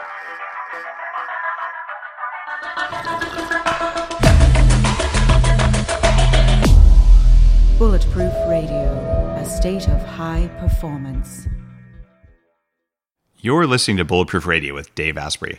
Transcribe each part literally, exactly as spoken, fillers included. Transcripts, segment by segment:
Bulletproof Radio, a state of high performance. You're listening to Bulletproof Radio with Dave Asprey.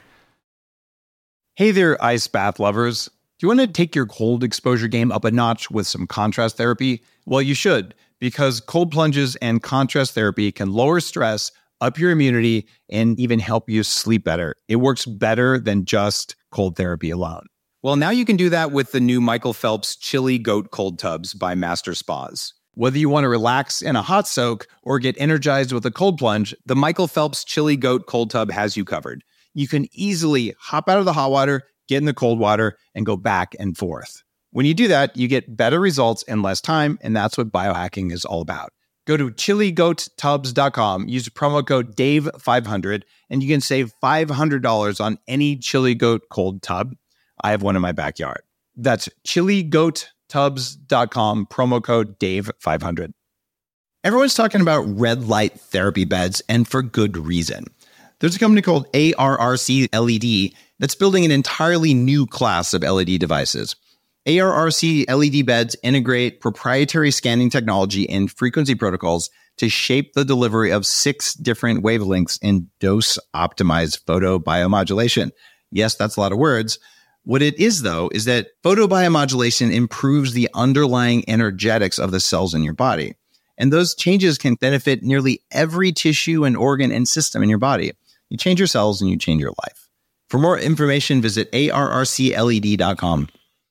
Hey there, ice bath lovers. Do you want to take your cold exposure game up a notch with some contrast therapy? Well, you should, because cold plunges and contrast therapy can lower stress, up your immunity, and even help you sleep better. It works better than just cold therapy alone. Well, now you can do that with the new Michael Phelps Chili Goat Cold Tubs by Master Spas. Whether you want to relax in a hot soak or get energized with a cold plunge, the Michael Phelps Chili Goat Cold Tub has you covered. You can easily hop out of the hot water, get in the cold water, and go back and forth. When you do that, you get better results in less time, and that's what biohacking is all about. Go to chili goat tubs dot com, use promo code Dave five hundred, and you can save five hundred dollars on any Chili Goat Cold Tub. I have one in my backyard. That's chili goat tubs dot com, promo code Dave five hundred. Everyone's talking about red light therapy beds, and for good reason. There's a company called A R R C L E D that's building an entirely new class of L E D devices. A R R C L E D beds integrate proprietary scanning technology and frequency protocols to shape the delivery of six different wavelengths in dose-optimized photobiomodulation. Yes, that's a lot of words. What it is, though, is that photobiomodulation improves the underlying energetics of the cells in your body. And those changes can benefit nearly every tissue and organ and system in your body. You change your cells and you change your life. For more information, visit A R R C L E D dot com.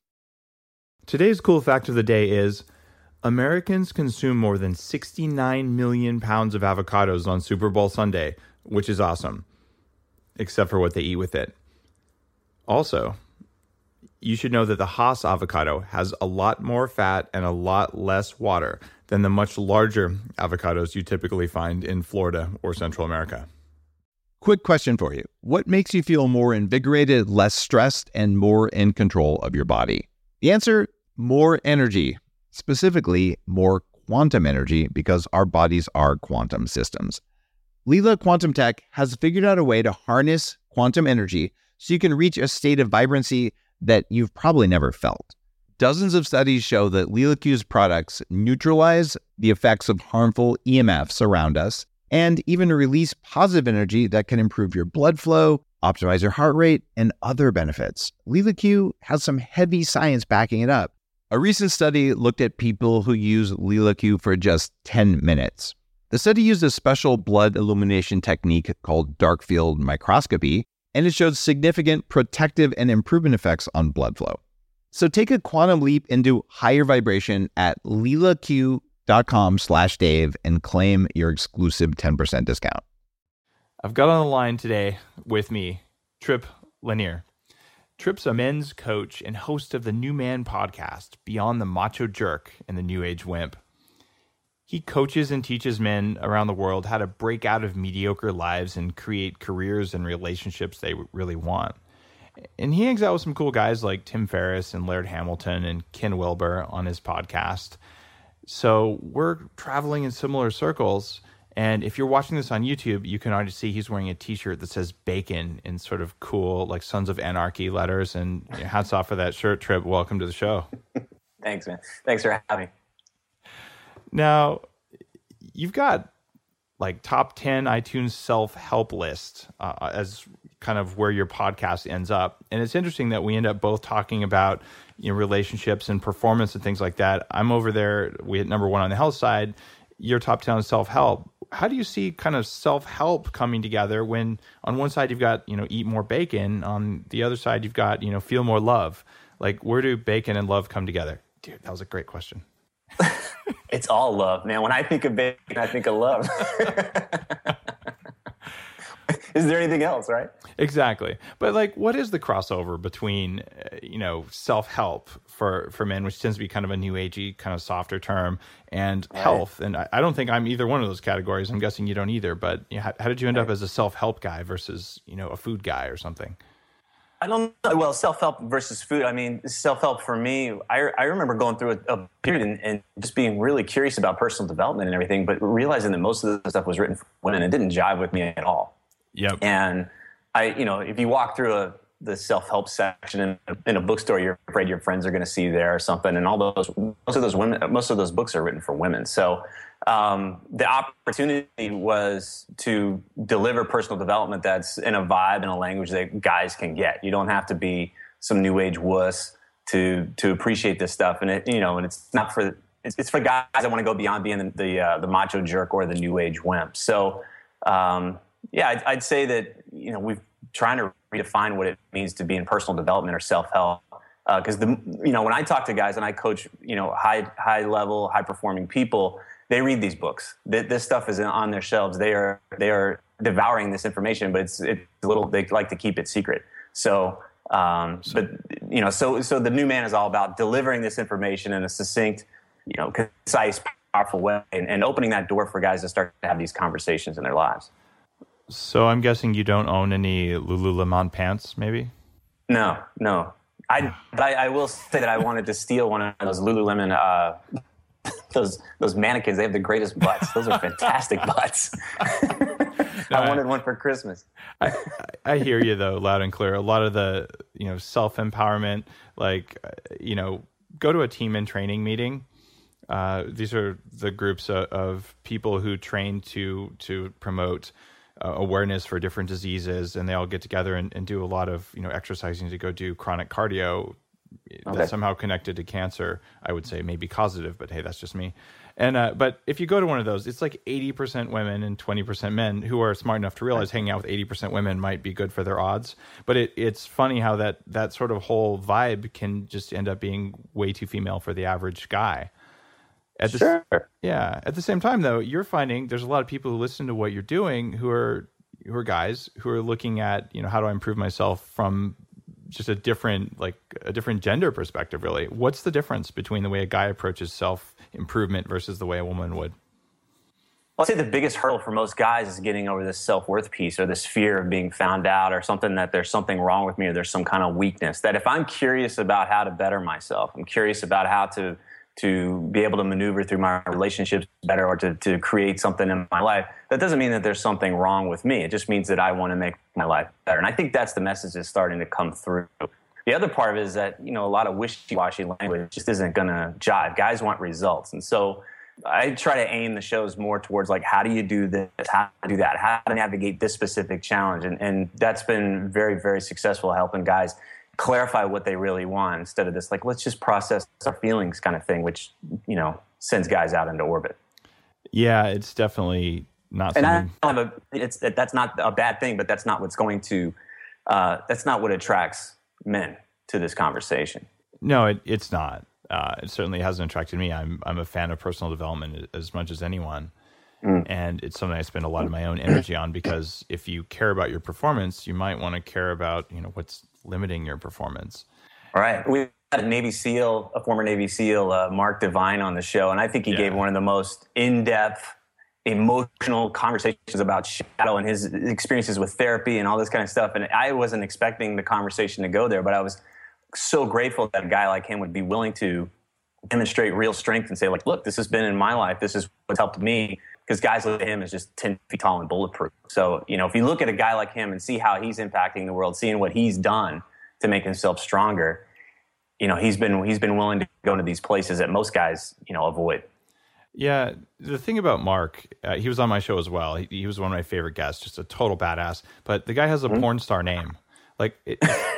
Today's cool fact of the day is Americans consume more than sixty-nine million pounds of avocados on Super Bowl Sunday, which is awesome, except for what they eat with it. Also, you should know that the Hass avocado has a lot more fat and a lot less water than the much larger avocados you typically find in Florida or Central America. Quick question for you. What makes you feel more invigorated, less stressed, and more in control of your body? The answer, more energy. Specifically, more quantum energy, because our bodies are quantum systems. Lila Quantum Tech has figured out a way to harness quantum energy so you can reach a state of vibrancy that you've probably never felt. Dozens of studies show that LilaQ's products neutralize the effects of harmful E M Fs around us and even release positive energy that can improve your blood flow, optimize your heart rate, and other benefits. LilaQ has some heavy science backing it up. A recent study looked at people who use LilaQ for just ten minutes. The study used a special blood illumination technique called dark field microscopy, and it showed significant protective and improvement effects on blood flow. So take a quantum leap into higher vibration at lilaq dot com slash Dave and claim your exclusive ten percent discount. I've got on the line today with me, Trip Lanier. Trip's a men's coach and host of the New Man podcast, Beyond the Macho Jerk and the New Age Wimp. He coaches and teaches men around the world how to break out of mediocre lives and create careers and relationships they really want. And he hangs out with some cool guys like Tim Ferriss and Laird Hamilton and Ken Wilber on his podcast. So we're traveling in similar circles. And if you're watching this on YouTube, you can already see he's wearing a t-shirt that says bacon in sort of cool, like Sons of Anarchy letters. And you know, hats off for that shirt, Trip. Welcome to the show. Thanks, man. Thanks for having me. Now, you've got like top ten iTunes self-help list uh, as kind of where your podcast ends up. And it's interesting that we end up both talking about, you know, relationships and performance and things like that. I'm over there, we hit number one on the health side, your top ten on self-help. How do you see kind of self-help coming together when on one side you've got, you know, eat more bacon, on the other side you've got, you know, feel more love? Like, where do bacon and love come together? Dude, that was a great question. It's all love, man. When I think of bacon, I think of love. Is there anything else, right? Exactly. But like, what is the crossover between, uh, you know, self-help for, for men, which tends to be kind of a new agey, kind of softer term, and right. health? And I, I don't think I'm either one of those categories. I'm guessing you don't either. But you know, how, how did you end right. up as a self-help guy versus, you know, a food guy or something? I don't know. Well, self-help versus food. I mean, self-help for me, I, I remember going through a, a period and, and just being really curious about personal development and everything, but realizing that most of the stuff was written for women and it didn't jive with me at all. Yep. And I, you know, if you walk through a the self-help section in a, in a bookstore, you're afraid your friends are going to see you there or something. And all those, most of those women, most of those books are written for women. So um, the opportunity was to deliver personal development that's in a vibe and a language that guys can get. You don't have to be some new age wuss to to appreciate this stuff. And it, you know, and it's not for it's, it's for guys that want to go beyond being the the, uh, the macho jerk or the new age wimp. So um, yeah, I'd, I'd say that you know we've trying to redefine what it means to be in personal development or self-help. Because uh, the you know when I talk to guys and I coach you know high high level high performing people, they read these books. This stuff is on their shelves. They are they are devouring this information, but it's it's a little they like to keep it secret. So, um, but you know, so so the new man is all about delivering this information in a succinct, you know, concise, powerful way, and, and opening that door for guys to start to have these conversations in their lives. So I'm guessing you don't own any Lululemon pants, maybe? No, no. I, but I, I will say that I wanted to steal one of those Lululemon, uh, those those mannequins. They have the greatest butts. Those are fantastic butts. No, I wanted one for Christmas. I, I hear you though, loud and clear. A lot of the you know self empowerment, like you know, go to a team and training meeting. Uh, these are the groups of, of people who train to to promote Uh, awareness for different diseases, and they all get together and, and do a lot of you know exercising to go do chronic cardio that's okay. somehow connected to cancer. I would say maybe causative, but hey, that's just me. And uh, but if you go to one of those, it's like eighty percent women and twenty percent men who are smart enough to realize hanging out with eighty percent women might be good for their odds. But it, it's funny how that that sort of whole vibe can just end up being way too female for the average guy. At the, sure. Yeah. At the same time, though, you're finding there's a lot of people who listen to what you're doing who are who are guys who are looking at, you know, how do I improve myself from just a different, like a different gender perspective, really. What's the difference between the way a guy approaches self-improvement versus the way a woman would? I'll say the biggest hurdle for most guys is getting over this self-worth piece or this fear of being found out or something that there's something wrong with me or there's some kind of weakness. That if I'm curious about how to better myself, I'm curious about how to to be able to maneuver through my relationships better or to, to create something in my life, that doesn't mean that there's something wrong with me. It just means that I want to make my life better. And I think that's the message that's starting to come through. The other part of it is that, you know, a lot of wishy-washy language just isn't going to jive. Guys want results. And so I try to aim the shows more towards like, how do you do this? How to do that? How to navigate this specific challenge? And, and that's been very, very successful helping guys clarify what they really want instead of this like let's just process our feelings kind of thing, which you know sends guys out into orbit. Yeah, it's definitely not. And something... I have a it's that's not a bad thing, but that's not what's going to uh, that's not what attracts men to this conversation. No, it, it's not. Uh, it certainly hasn't attracted me. I'm I'm a fan of personal development as much as anyone. Mm. And it's something I spend a lot of my own energy on because if you care about your performance, you might want to care about, you know, what's limiting your performance. All right. We had a Navy SEAL, a former Navy SEAL, uh, Mark Divine on the show, and I think he yeah. gave one of the most in-depth, emotional conversations about shadow and his experiences with therapy and all this kind of stuff. And I wasn't expecting the conversation to go there, but I was so grateful that a guy like him would be willing to demonstrate real strength and say, like, look, this has been in my life. This is what's helped me. Because guys look at him as just ten feet tall and bulletproof. So, you know, if you look at a guy like him and see how he's impacting the world, seeing what he's done to make himself stronger, you know, he's been he's been willing to go into these places that most guys, you know, avoid. Yeah, the thing about Mark, uh, he was on my show as well. He, he was one of my favorite guests, just a total badass. But the guy has a mm-hmm. porn star name. Like, it,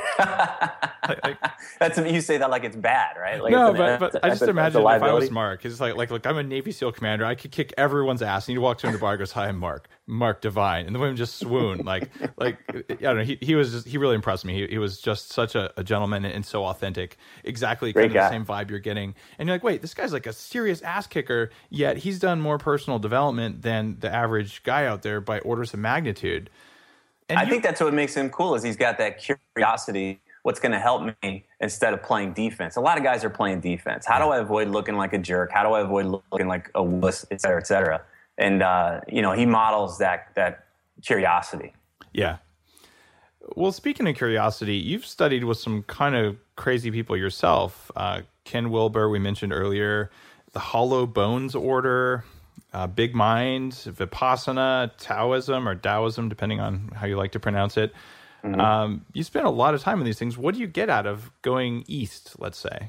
like, that's you say that like it's bad, right? Like no, an, but, but I just a, imagine if I was Mark, it's like, like, look, I'm a Navy SEAL commander. I could kick everyone's ass. And you walk to him in the bar and goes, "Hi, I'm Mark, Mark Divine," and the women just swoon. Like, like I don't know. He he was just, he really impressed me. He he was just such a, a gentleman and so authentic. Exactly, kind of the same vibe you're getting. And you're like, wait, this guy's like a serious ass kicker. Yet he's done more personal development than the average guy out there by orders of magnitude. And I you, think that's what makes him cool is he's got that curiosity. What's going to help me instead of playing defense? A lot of guys are playing defense. How do I avoid looking like a jerk? How do I avoid looking like a wuss, et cetera, et cetera? And, uh, you know, he models that that curiosity. Yeah. Well, speaking of curiosity, you've studied with some kind of crazy people yourself. Uh, Ken Wilber, we mentioned earlier, the Hollow Bones Order, Uh, Big Mind, Vipassana, Taoism or Taoism, depending on how you like to pronounce it. Mm-hmm. Um, you spend a lot of time on these things. What do you get out of going east, let's say?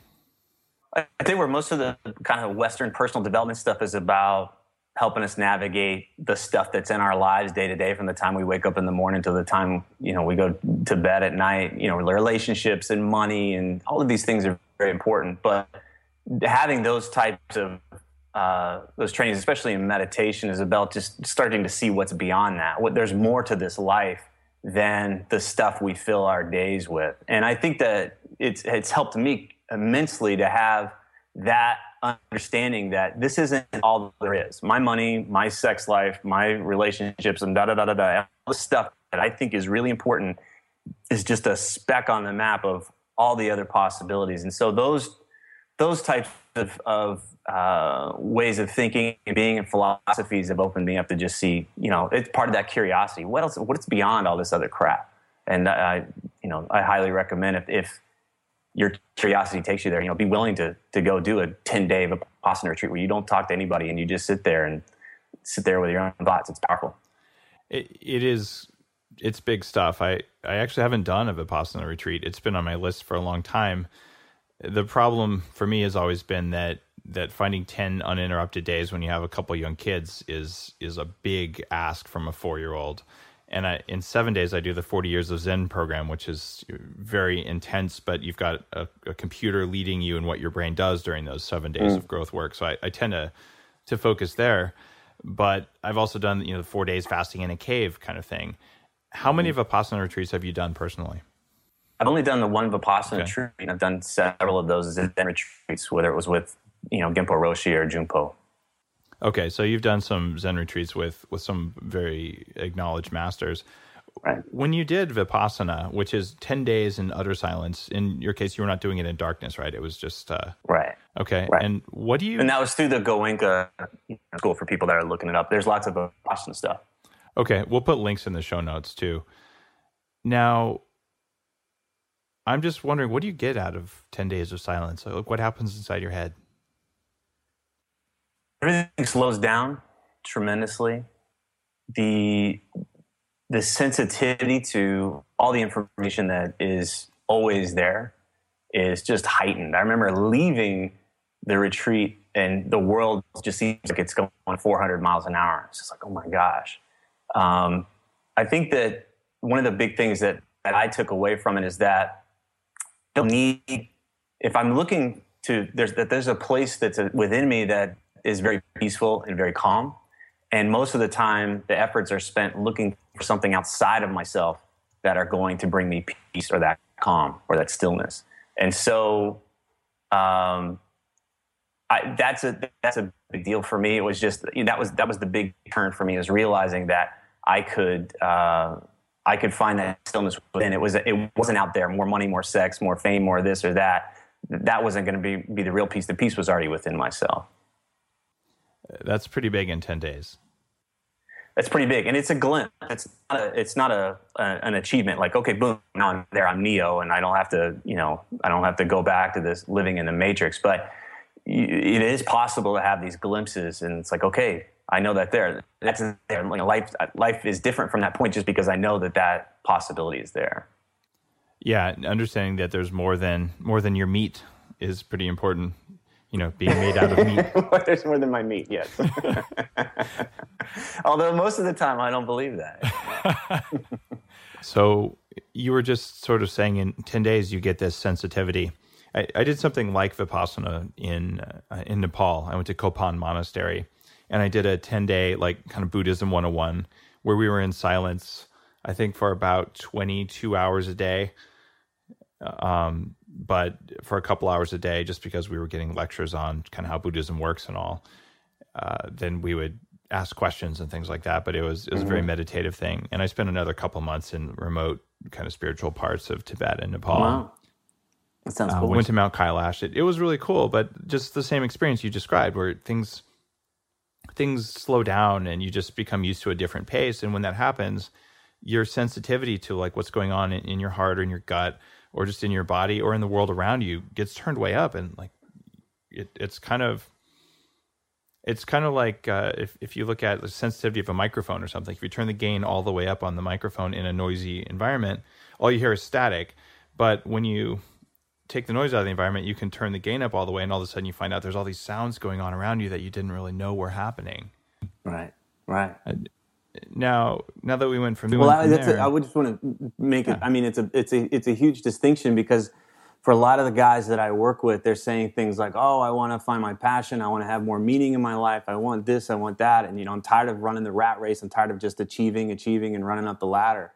I think where most of the kind of Western personal development stuff is about helping us navigate the stuff that's in our lives day to day, from the time we wake up in the morning to the time, you know, we go to bed at night. You know, relationships and money and all of these things are very important. But having those types of uh, those trainings, especially in meditation, is about just starting to see what's beyond that. What there's more to this life than the stuff we fill our days with. And I think that it's it's helped me immensely to have that understanding that this isn't all there is. My money, my sex life, my relationships, and da da da da da. All the stuff that I think is really important is just a speck on the map of all the other possibilities. And so those those types of, of uh, ways of thinking and being and philosophies have opened me up to just see, you know, it's part of that curiosity. What else? What's beyond all this other crap? And I, you know, I highly recommend if, if your curiosity takes you there, you know, be willing to to go do a ten-day Vipassana retreat where you don't talk to anybody and you just sit there and sit there with your own thoughts. It's powerful. It, it is, it's big stuff. I, I actually haven't done a Vipassana retreat. It's been on my list for a long time. The problem for me has always been that that finding ten uninterrupted days when you have a couple young kids is is a big ask from a four-year-old. And I, in seven days, I do the forty Years of Zen program, which is very intense, but you've got a, a computer leading you in what your brain does during those seven days mm. of growth work. So I, I tend to to focus there. But I've also done, you know, the four days fasting in a cave kind of thing. How many mm. Vipassana retreats have you done personally? I've only done the one Vipassana Okay. retreat. I've done several of those Zen retreats, whether it was with, you know, Genpo Roshi or Junpo. Okay, so you've done some Zen retreats with, with some very acknowledged masters. Right. When you did Vipassana, which is ten days in utter silence, in your case, you were not doing it in darkness, right? It was just... Uh, right. Okay, right. And what do you... And that was through the Goenka school for people that are looking it up. There's lots of Vipassana stuff. Okay, we'll put links in the show notes too. Now, I'm just wondering, what do you get out of ten days of silence? Like, what happens inside your head? Everything slows down tremendously. The the sensitivity to all the information that is always there is just heightened. I remember leaving the retreat and the world just seems like it's going four hundred miles an hour. It's just like, oh my gosh. Um, I think that one of the big things that, that I took away from it is that I don't need, if I'm looking to, there's that there's a place that's a, within me that is very peaceful and very calm. And most of the time, the efforts are spent looking for something outside of myself that are going to bring me peace or that calm or that stillness. And so um, I, that's a that's a big deal for me. It was just, you know, that was that was the big turn for me, is realizing that I could uh, I could find that stillness within. It was it wasn't out there, more money, more sex, more fame, more this or that. That wasn't going to be be the real peace. The peace was already within myself. That's pretty big in ten days. That's pretty big, and it's a glimpse. It's not a, it's not a, a an achievement. Like, okay, boom, now I'm there. I'm Neo, and I don't have to, you know, I don't have to go back to this living in the Matrix. But it is possible to have these glimpses, and it's like, okay, I know that there. That's there. Like, life life is different from that point, just because I know that that possibility is there. Yeah, understanding that there's more than more than your meat is pretty important. You know, being made out of meat. There's more than my meat, yes. Although most of the time I don't believe that. So you were just sort of saying in ten days you get this sensitivity. I, I did something like Vipassana in uh, in Nepal. I went to Kopan Monastery, and I did a ten-day, like, kind of Buddhism one oh one, where we were in silence, I think for about twenty-two hours a day. Um, but for a couple hours a day, just because we were getting lectures on kind of how Buddhism works and all, uh, then we would ask questions and things like that. But it was, it was mm-hmm. a very meditative thing. And I spent another couple months in remote kind of spiritual parts of Tibet and Nepal. Wow. That sounds uh, cool. Went to Mount Kailash. It, it was really cool, but just the same experience you described, where things, things slow down and you just become used to a different pace. And when that happens, your sensitivity to, like, what's going on in, in your heart or in your gut, or just in your body or in the world around you, gets turned way up. And, like, it, it's kind of, It's kind of like uh, if, if you look at the sensitivity of a microphone or something. If you turn the gain all the way up on the microphone in a noisy environment, all you hear is static. But when you take the noise out of the environment, you can turn the gain up all the way, and all of a sudden you find out there's all these sounds going on around you that you didn't really know were happening. Right, right. And now, now that we went from well, I, from that's there, a, I would just want to make it. Yeah. I mean, it's a it's a it's a huge distinction, because for a lot of the guys that I work with, they're saying things like, "Oh, I want to find my passion. I want to have more meaning in my life. I want this. I want that." And you know, I'm tired of running the rat race. I'm tired of just achieving, achieving, and running up the ladder.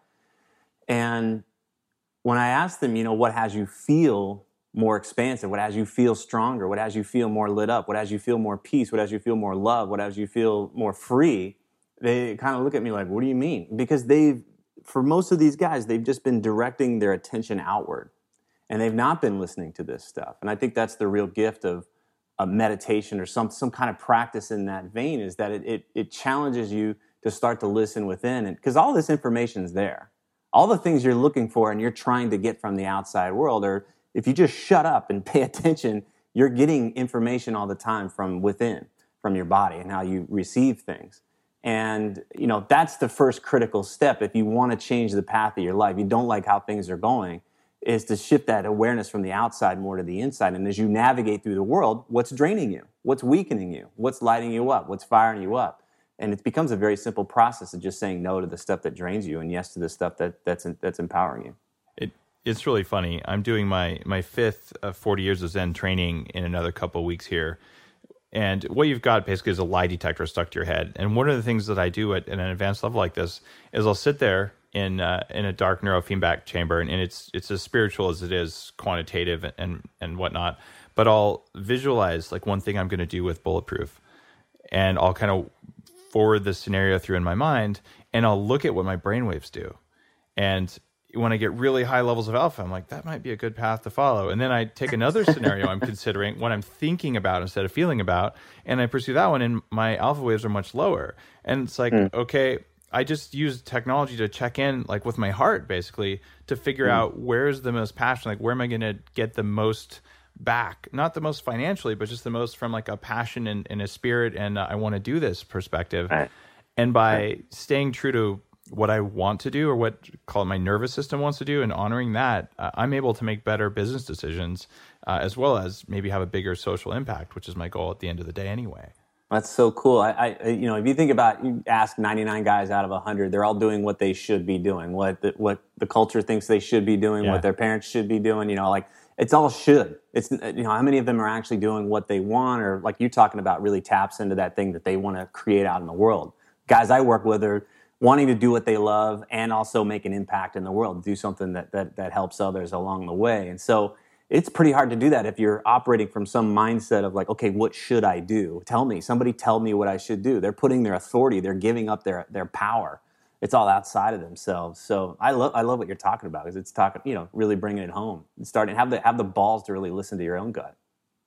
And when I ask them, you know, what has you feel more expansive? What has you feel stronger? What has you feel more lit up? What has you feel more peace? What has you feel more love? What has you feel more free? They kind of look at me like, "What do you mean?" Because they've, for most of these guys, they've just been directing their attention outward. And they've not been listening to this stuff. And I think that's the real gift of a meditation or some some kind of practice in that vein, is that it it, it challenges you to start to listen within. And because all this information is there. All the things you're looking for and you're trying to get from the outside world, or if you just shut up and pay attention, you're getting information all the time from within, from your body and how you receive things. And, you know, that's the first critical step. If you want to change the path of your life, you don't like how things are going, is to shift that awareness from the outside more to the inside. And as you navigate through the world, what's draining you? What's weakening you? What's lighting you up? What's firing you up? And it becomes a very simple process of just saying no to the stuff that drains you and yes to the stuff that that's that's empowering you. It it's really funny. I'm doing my my fifth uh, forty years of Zen training in another couple of weeks here. And what you've got basically is a lie detector stuck to your head. And one of the things that I do at, at an advanced level like this is I'll sit there in uh, in a dark neurofeedback chamber, and, and it's it's as spiritual as it is quantitative and and whatnot. But I'll visualize like one thing I'm going to do with Bulletproof, and I'll kind of forward the scenario through in my mind, and I'll look at what my brainwaves do. And when I get really high levels of alpha, I'm like, that might be a good path to follow. And then I take another scenario I'm considering, what I'm thinking about instead of feeling about, and I pursue that one, and my alpha waves are much lower. And it's like, mm. okay, I just use technology to check in, like with my heart, basically, to figure mm. out where's the most passion, like where am I going to get the most back, not the most financially, but just the most from like a passion and, and a spirit, and uh, I want to do this perspective. Right. And by right. staying true to what I want to do, or what call it my nervous system wants to do, and honoring that, uh, I'm able to make better business decisions, uh, as well as maybe have a bigger social impact, which is my goal at the end of the day anyway. That's so cool. I, I, you know, if you think about, you ask ninety-nine guys out of one hundred, they're all doing what they should be doing, what the, what the culture thinks they should be doing, yeah. what their parents should be doing. You know, like it's all should. It's, you know, how many of them are actually doing what they want, or like you're talking about, really taps into that thing that they want to create out in the world. Guys I work with are wanting to do what they love and also make an impact in the world, do something that that that helps others along the way. And so it's pretty hard to do that if you're operating from some mindset of like, okay, what should I do? Tell me, somebody tell me what I should do. They're putting their authority, they're giving up their their power. It's all outside of themselves. So I love I love what you're talking about, because it's talking, you know, really bringing it home. Starting have the have the balls to really listen to your own gut.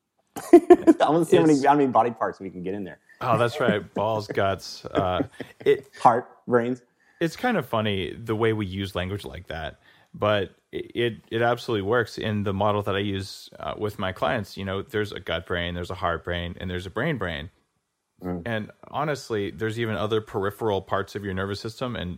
I want to see how many, how many body parts we can get in there. Oh, that's right. Balls, guts, uh, it, heart, brains. It's kind of funny the way we use language like that, but it it absolutely works in the model that I use uh, with my clients. You know, there's a gut brain, there's a heart brain, and there's a brain brain. Mm. And honestly, there's even other peripheral parts of your nervous system. And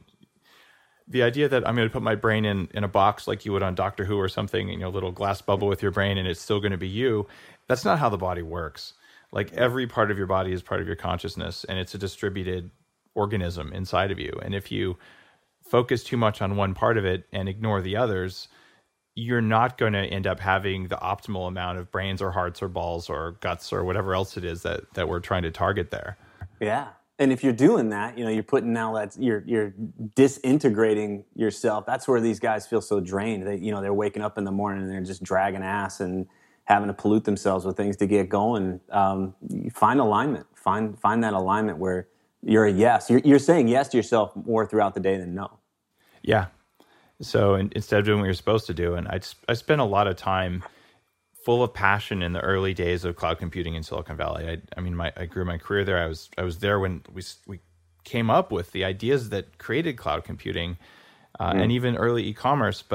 the idea that I'm going to put my brain in, in a box like you would on Doctor Who or something, you know, a little glass bubble with your brain, and it's still going to be you. That's not how the body works. Like every part of your body is part of your consciousness, and it's a distributed organism inside of you. And if you focus too much on one part of it and ignore the others, you're not going to end up having the optimal amount of brains or hearts or balls or guts or whatever else it is that, that we're trying to target there. Yeah. And if you're doing that, you know, you're putting now that you're you're disintegrating yourself. That's where these guys feel so drained. They, you know, they're waking up in the morning and they're just dragging ass and having to pollute themselves with things to get going. Um, you find alignment. Find find that alignment where you're a yes. You're, you're saying yes to yourself more throughout the day than no. Yeah. So in, instead of doing what you're supposed to do, and I I spent a lot of time full of passion in the early days of cloud computing in Silicon Valley. I, I mean, my, I grew my career there. I was I was there when we we came up with the ideas that created cloud computing, uh, mm. and even early e-commerce. But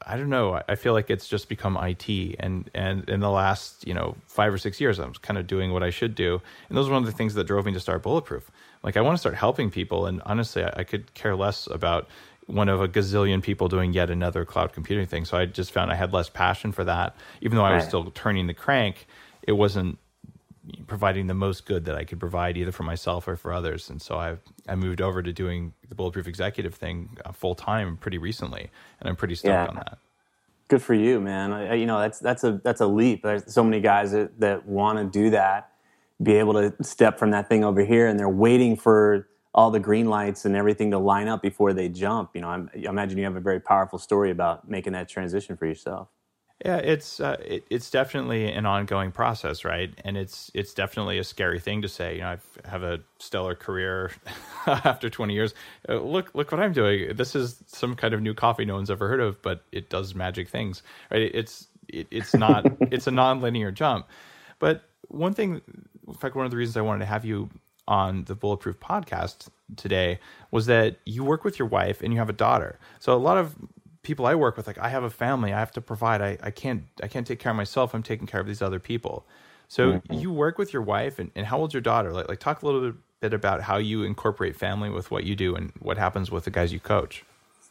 I don't know. I feel like it's just become I T, and and in the last you know five or six years, I was kind of doing what I should do, and those were one of the things that drove me to start Bulletproof. Like I want to start helping people, and honestly, I, I could care less about one of a gazillion people doing yet another cloud computing thing. So I just found I had less passion for that, even though I was Right. still turning the crank. It wasn't providing the most good that I could provide either for myself or for others. And so I I moved over to doing the Bulletproof Executive thing uh, full time pretty recently, and I'm pretty stoked Yeah. on that. Good for you, man. I, you know, that's that's a that's a leap. There's so many guys that, that want to do that, be able to step from that thing over here, and they're waiting for all the green lights and everything to line up before they jump. You know, I'm, I imagine you have a very powerful story about making that transition for yourself. Yeah, it's uh, it, it's definitely an ongoing process, right? And it's it's definitely a scary thing to say. You know, I've have a stellar career after twenty years. Uh, look, look what I'm doing. This is some kind of new coffee no one's ever heard of, but it does magic things, right? It's it, it's not it's a non-linear jump. But one thing, in fact, one of the reasons I wanted to have you on the Bulletproof podcast today was that you work with your wife and you have a daughter. So a lot of people I work with, like I have a family, I have to provide. I, I can't I can't take care of myself. I'm taking care of these other people. So mm-hmm. you work with your wife, and, and how old's your daughter? Like, like talk a little bit about how you incorporate family with what you do and what happens with the guys you coach.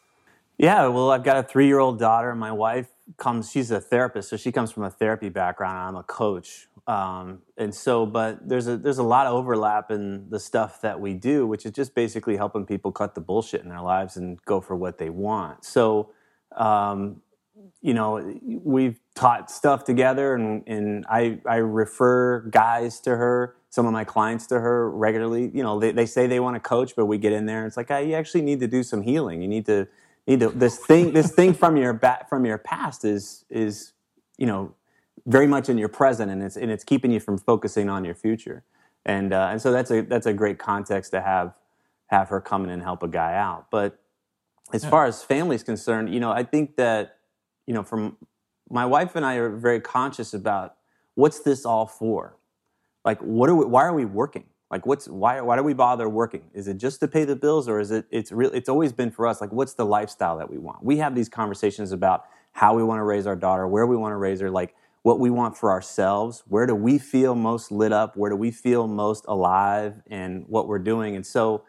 Yeah, well, I've got a three-year-old daughter. My wife comes, she's a therapist, so she comes from a therapy background. I'm a coach. Um, and so, but there's a there's a lot of overlap in the stuff that we do, which is just basically helping people cut the bullshit in their lives and go for what they want. So, um, you know, we've taught stuff together, and, and I, I refer guys to her, some of my clients to her regularly. You know, they, they say they want to coach, but we get in there and it's like, hey, you actually need to do some healing. You need to, need to, this thing, this thing from your back, from your past is, is, you know, very much in your present, and it's, and it's keeping you from focusing on your future. And, uh, and so that's a, that's a great context to have, have her come in and help a guy out. But as far as family is concerned, you know, I think that, you know, from my wife and I are very conscious about what's this all for? Like, what are we, why are we working? Like, what's, why, why do we bother working? Is it just to pay the bills, or is it, it's real, it's always been for us, like, what's the lifestyle that we want? We have these conversations about how we want to raise our daughter, where we want to raise her, like what we want for ourselves. Where do we feel most lit up? Where do we feel most alive in what we're doing? And so,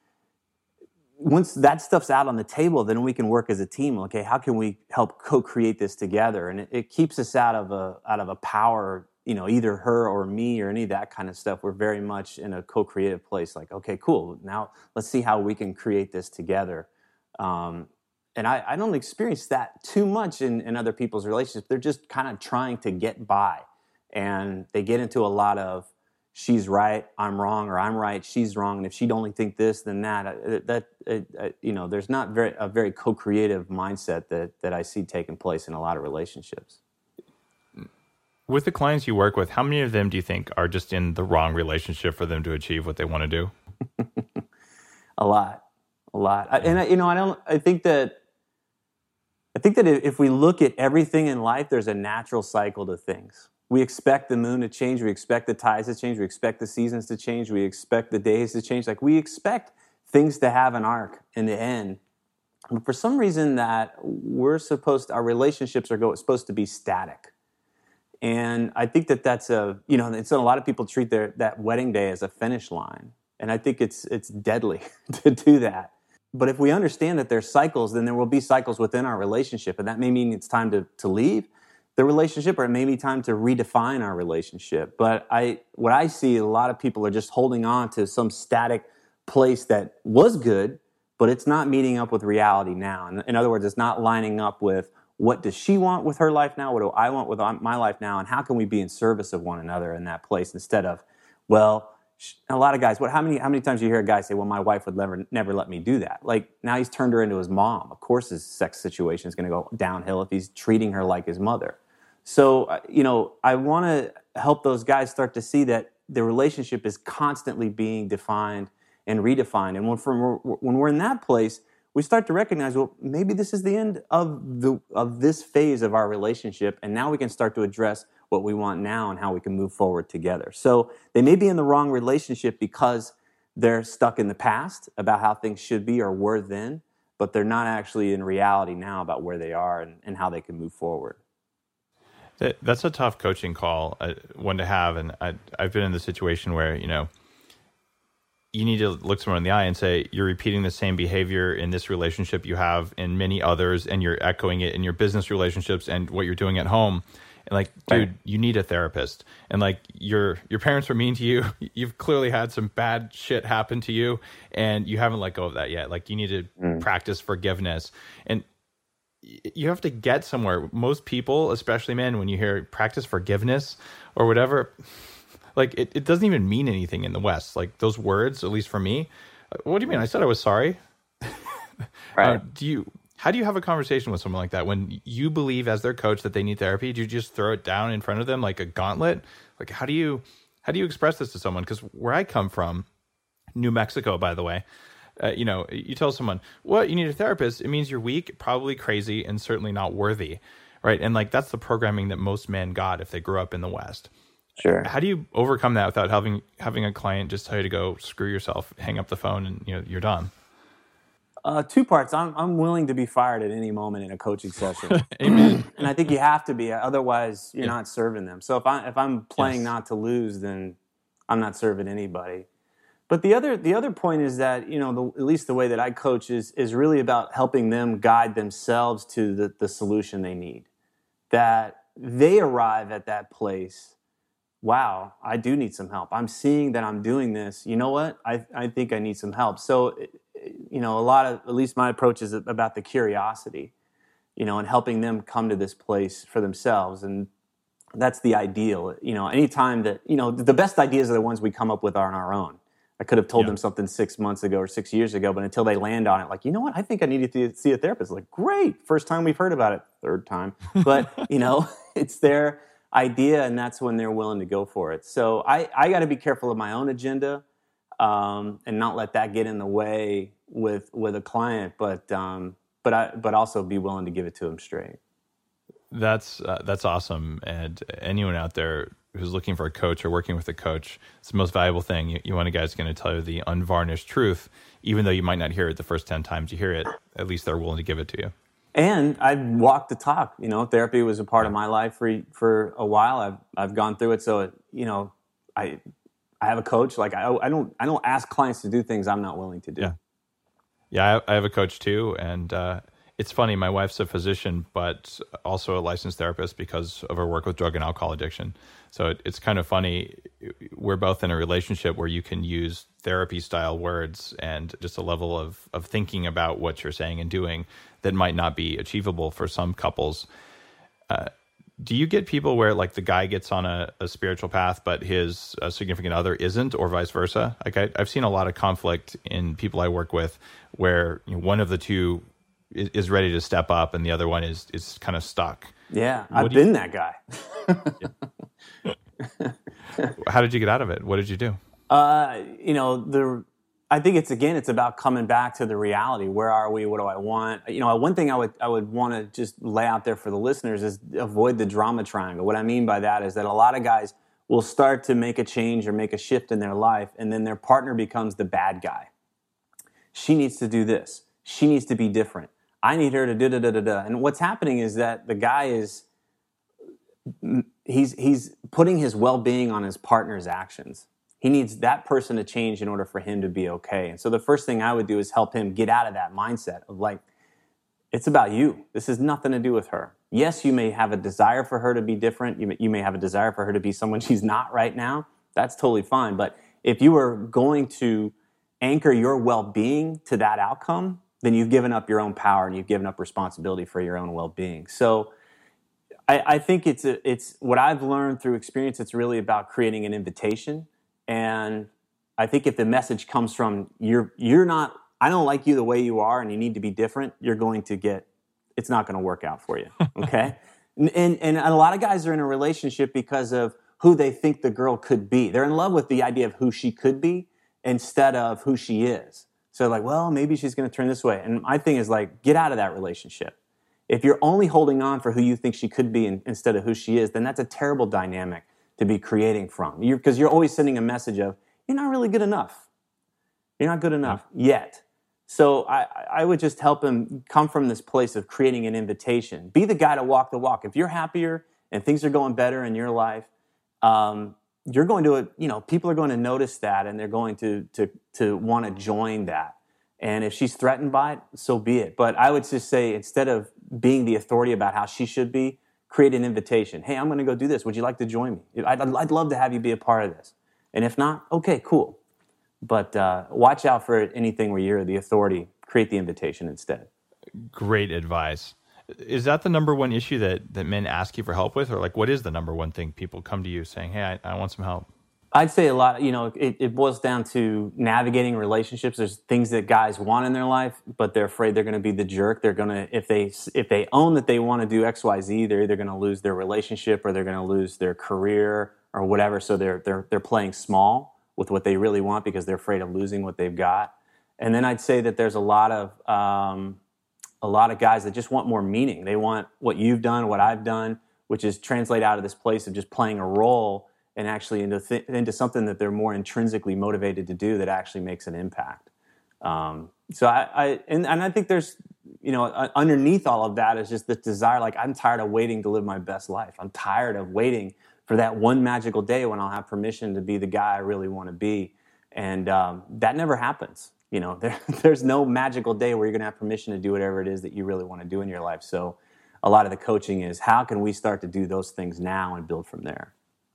once that stuff's out on the table, then we can work as a team. Okay, how can we help co-create this together? And it, it keeps us out of a out of a power, you know, either her or me or any of that kind of stuff. We're very much in a co-creative place. Like, okay, cool. Now let's see how we can create this together. Um, and I, I don't experience that too much in, in other people's relationships. They're just kind of trying to get by, and they get into a lot of, she's right, I'm wrong, or I'm right, she's wrong, and if she'd only think this, then that. That uh, you know, there's not very a very co-creative mindset that that I see taking place in a lot of relationships. With the clients you work with, how many of them do you think are just in the wrong relationship for them to achieve what they want to do? a lot, a lot, I, and I, you know, I don't. I think that. I think that if we look at everything in life, there's a natural cycle to things. We expect the moon to change. We expect the tides to change. We expect the seasons to change. We expect the days to change. Like, we expect things to have an arc in the end. But for some reason, that we're supposed to, our relationships are go, supposed to be static. And I think that that's a, you know, it's a lot of people treat their that wedding day as a finish line. And I think it's it's deadly to do that. But if we understand that there's cycles, then there will be cycles within our relationship. And that may mean it's time to, to leave the relationship, or it may be time to redefine our relationship. But I, what I see, a lot of people are just holding on to some static place that was good, but it's not meeting up with reality now. In, in other words, it's not lining up with what does she want with her life now? What do I want with my life now? And how can we be in service of one another in that place, instead of, well, a lot of guys, what, how many, how many times do you hear a guy say, well, my wife would never, never let me do that? Like, now he's turned her into his mom. Of course, his sex situation is going to go downhill if he's treating her like his mother. So, you know, I want to help those guys start to see that the relationship is constantly being defined and redefined. And when, from, when we're in that place, we start to recognize, well, maybe this is the end of the of this phase of our relationship, and now we can start to address what we want now and how we can move forward together. So they may be in the wrong relationship because they're stuck in the past about how things should be or were then, but they're not actually in reality now about where they are and, and how they can move forward. That, that's a tough coaching call, uh, one to have. And I, I've been in the situation where, you know, you need to look someone in the eye and say, you're repeating the same behavior in this relationship you have in many others, and you're echoing it in your business relationships and what you're doing at home. And like, dude, right. you need a therapist. And like, your your parents were mean to you. You've clearly had some bad shit happen to you, and you haven't let go of that yet. Like, you need to mm. practice forgiveness. And you have to get somewhere. Most people, especially men, when you hear practice forgiveness or whatever, like it, it doesn't even mean anything in the West. Like those words, at least for me, what do you mean? I said I was sorry. Right. Uh, do you, how do you have a conversation with someone like that when you believe as their coach that they need therapy? Do you just throw it down in front of them like a gauntlet? Like, how do you, how do you express this to someone? Because where I come from, New Mexico, by the way, Uh, you know, you tell someone, what, you need a therapist, it means you're weak, probably crazy, and certainly not worthy, right? And like, that's the programming that most men got if they grew up in the West. Sure. How do you overcome that without having having a client just tell you to go screw yourself, hang up the phone, and you know you're done? Uh, two parts. I'm I'm willing to be fired at any moment in a coaching session. Amen. And I think you have to be, otherwise you're yeah. not serving them. So if I if I'm playing yes. not to lose, then I'm not serving anybody. But the other the other point is that, you know, the, at least the way that I coach is is really about helping them guide themselves to the, the solution they need. That they arrive at that place. Wow, I do need some help. I'm seeing that I'm doing this. You know what? I I think I need some help. So, you know, a lot of, at least my approach is about the curiosity, you know, and helping them come to this place for themselves. And that's the ideal. You know, anytime that, you know, the best ideas are the ones we come up with on our own. I could have told yeah. them something six months ago or six years ago, but until they land on it, like, you know what, I think I need to see a therapist. Like, great, first time we've heard about it, third time. But, you know, it's their idea, and that's when they're willing to go for it. So I, I got to be careful of my own agenda um, and not let that get in the way with with a client, but um, but I but also be willing to give it to them straight. That's uh, that's awesome. And anyone out there who's looking for a coach or working with a coach, it's the most valuable thing. You, you want a guy who's going to tell you the unvarnished truth, even though you might not hear it the first ten times you hear it. At least they're willing to give it to you. And I walked the talk. You know, therapy was a part of my life for for a while. I've I've gone through it. So it, you know, I I have a coach. Like I I don't I don't ask clients to do things I'm not willing to do. Yeah, yeah. I, I have a coach too, and uh, it's funny. My wife's a physician, but also a licensed therapist because of her work with drug and alcohol addiction. So it, it's kind of funny. We're both in a relationship where you can use therapy-style words and just a level of of thinking about what you're saying and doing that might not be achievable for some couples. Uh, do you get people where like the guy gets on a, a spiritual path, but his uh, significant other isn't, or vice versa? Like I, I've seen a lot of conflict in people I work with where you know, one of the two is, is ready to step up and the other one is is kind of stuck. Yeah, what I've been you, that guy. How did you get out of it? What did you do? Uh, you know, the I think it's again, it's about coming back to the reality. Where are we? What do I want? You know, one thing I would I would want to just lay out there for the listeners is avoid the drama triangle. What I mean by that is that a lot of guys will start to make a change or make a shift in their life, and then their partner becomes the bad guy. She needs to do this. She needs to be different. I need her to da da da da da. And what's happening is that the guy is he's he's putting his well-being on his partner's actions. He needs that person to change in order for him to be okay. And so the first thing I would do is help him get out of that mindset of like, it's about you. This has nothing to do with her. Yes, you may have a desire for her to be different. You may, you may have a desire for her to be someone she's not right now. That's totally fine. But if you are going to anchor your well-being to that outcome, then you've given up your own power and you've given up responsibility for your own well-being. So I, I think it's a, it's what I've learned through experience. It's really about creating an invitation. And I think if the message comes from you're you're not, I don't like you the way you are and you need to be different, you're going to get, it's not going to work out for you, okay? and, and and a lot of guys are in a relationship because of who they think the girl could be. They're in love with the idea of who she could be instead of who she is. So like, well, maybe she's going to turn this way. And my thing is like, get out of that relationship. If you're only holding on for who you think she could be in, instead of who she is, then that's a terrible dynamic to be creating from. You're, because you're always sending a message of, you're not really good enough. You're not good enough yet. So I, I would just help him come from this place of creating an invitation. Be the guy to walk the walk. If you're happier and things are going better in your life, um, you're going to, you know, people are going to notice that, and they're going to to to want to join that. And if she's threatened by it, so be it. But I would just say, instead of being the authority about how she should be, create an invitation. Hey, I'm going to go do this. Would you like to join me? I'd, I'd love to have you be a part of this. And if not, okay, cool. But uh, watch out for anything where you're the authority. Create the invitation instead. Great advice. Is that the number one issue that, that men ask you for help with? Or like, what is the number one thing people come to you saying, hey, I, I want some help? I'd say a lot, you know, it, it boils down to navigating relationships. There's things that guys want in their life, but they're afraid they're going to be the jerk. They're going to, if they if they own that they want to do X, Y, Z, they're either going to lose their relationship or they're going to lose their career or whatever. So they're they're they're playing small with what they really want because they're afraid of losing what they've got. And then I'd say that there's a lot of um, a lot of guys that just want more meaning. They want what you've done, what I've done, which is translate out of this place of just playing a role and actually into th- into something that they're more intrinsically motivated to do that actually makes an impact. Um, so I, I and, and I think there's, you know, uh, underneath all of that is just this desire. Like, I'm tired of waiting to live my best life. I'm tired of waiting for that one magical day when I'll have permission to be the guy I really want to be. And um, that never happens. You know, there, there's no magical day where you're going to have permission to do whatever it is that you really want to do in your life. So a lot of the coaching is, how can we start to do those things now and build from there?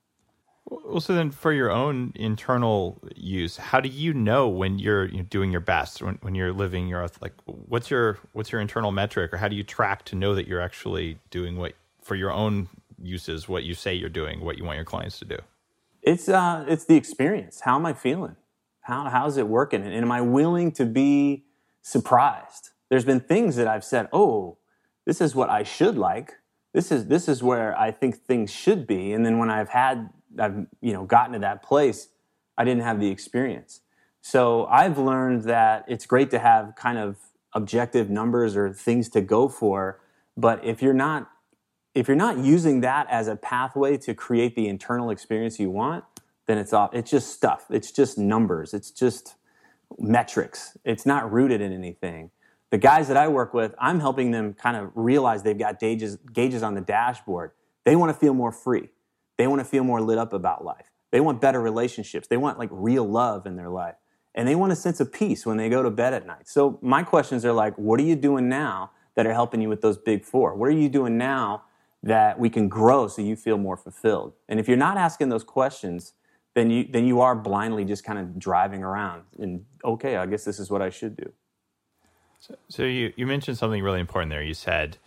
Well, so then for your own internal use, how do you know when you're, you know, doing your best, when, when you're living your, like, what's your, what's your internal metric, or how do you track to know that you're actually doing what, for your own uses, what you say you're doing, what you want your clients to do? It's, uh, it's the experience. How am I feeling? How, how's it working? And am I willing to be surprised? There's been things that I've said, oh, this is what I should like. This is, this is where I think things should be. And then when I've had, I've, you know, gotten to that place, I didn't have the experience. So I've learned that it's great to have kind of objective numbers or things to go for, but if you're not, if you're not using that as a pathway to create the internal experience you want, then it's off. It's just stuff. It's just numbers. It's just metrics. It's not rooted in anything. The guys that I work with, I'm helping them kind of realize they've got gauges, gauges on the dashboard. They want to feel more free. They want to feel more lit up about life. They want better relationships. They want like real love in their life. And they want a sense of peace when they go to bed at night. So my questions are like, what are you doing now that are helping you with those big four? What are you doing now that we can grow so you feel more fulfilled? And if you're not asking those questions, then you then you are blindly just kind of driving around and, okay, I guess this is what I should do. So, so you, you mentioned something really important there. You said,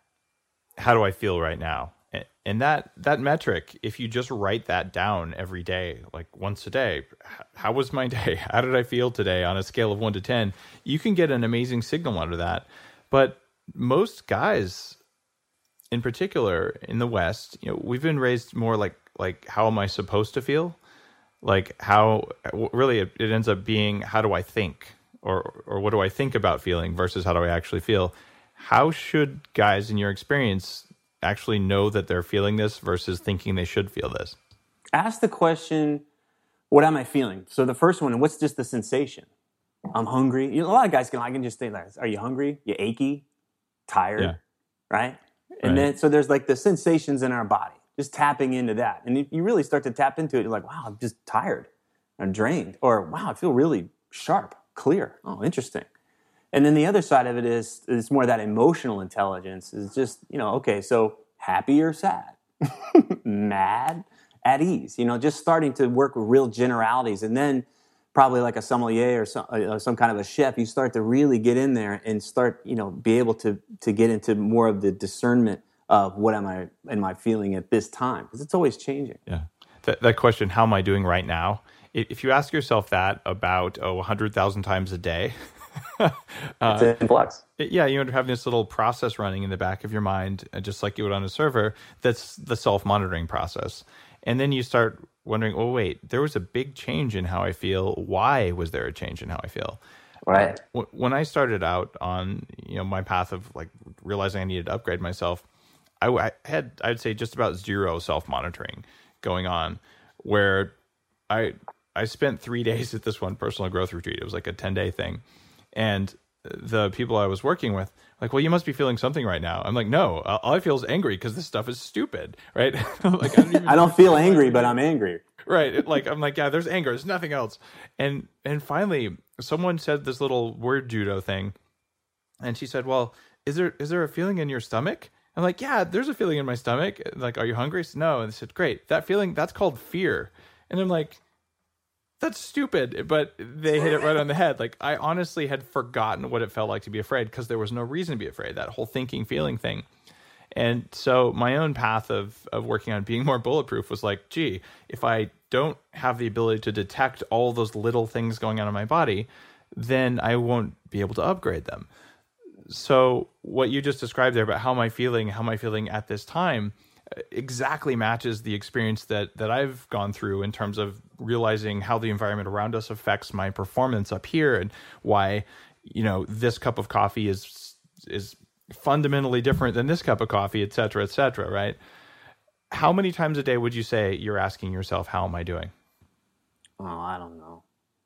how do I feel right now? And that, that metric, if you just write that down every day, like once a day, how was my day? How did I feel today on a scale of one to ten? You can get an amazing signal out of that. But most guys, in particular in the West, you know, we've been raised more like, like, how am I supposed to feel? Like how, really it, it ends up being, how do I think? Or, or what do I think about feeling versus how do I actually feel? How should guys, in your experience, actually know that they're feeling this versus thinking they should feel this? Ask the question, what am I feeling? So the first one, what's just the sensation? I'm hungry. You know, a lot of guys can, I can just say like, are you hungry? You achy? Tired? Yeah. Right? And right. then, so there's like the sensations in our body, just tapping into that. And if you really start to tap into it, you're like, wow, I'm just tired. I'm drained. Or wow, I feel really sharp, clear. Oh, interesting. And then the other side of it is, is more that emotional intelligence. Is just, you know, okay, so happy or sad? Mad? At ease? You know, just starting to work with real generalities. And then probably like a sommelier or some, uh, some kind of a chef, you start to really get in there and start, you know, be able to to get into more of the discernment of what am I, am I feeling at this time? Because it's always changing. Yeah. That, that question, how am I doing right now? If you ask yourself that about, oh, one hundred thousand times a day, uh, it's in flux. Yeah, you end up having this little process running in the back of your mind, just like you would on a server. That's the self-monitoring process. And then you start wondering, oh, wait, there was a big change in how I feel. Why was there a change in how I feel? Right. When I started out on, you know, my path of like realizing I needed to upgrade myself, I, I had, I'd say, just about zero self-monitoring going on, where I I spent three days at this one personal growth retreat. It was like a ten-day thing. And the people I was working with, like, well, you must be feeling something right now. I'm like, no, all I feel is angry because this stuff is stupid, right? Like, I don't, even I don't feel angry, but I'm angry. Right. It, like, I'm like, yeah, there's anger. There's nothing else. And and finally, someone said this little word judo thing. And she said, well, is there is there a feeling in your stomach? I'm like, yeah, there's a feeling in my stomach. Like, are you hungry? Said, no. And they said, great. That feeling, that's called fear. And I'm like, that's stupid. But they hit it right on the head. Like, I honestly had forgotten what it felt like to be afraid because there was no reason to be afraid. That whole thinking, feeling thing. And so my own path of, of working on being more bulletproof was like, gee, if I don't have the ability to detect all those little things going on in my body, then I won't be able to upgrade them. So what you just described there about how am I feeling, how am I feeling at this time exactly matches the experience that, that I've gone through in terms of realizing how the environment around us affects my performance up here and why, you know, this cup of coffee is, is fundamentally different than this cup of coffee, et cetera, et cetera, right? How many times a day would you say you're asking yourself, how am I doing? Oh, I don't know.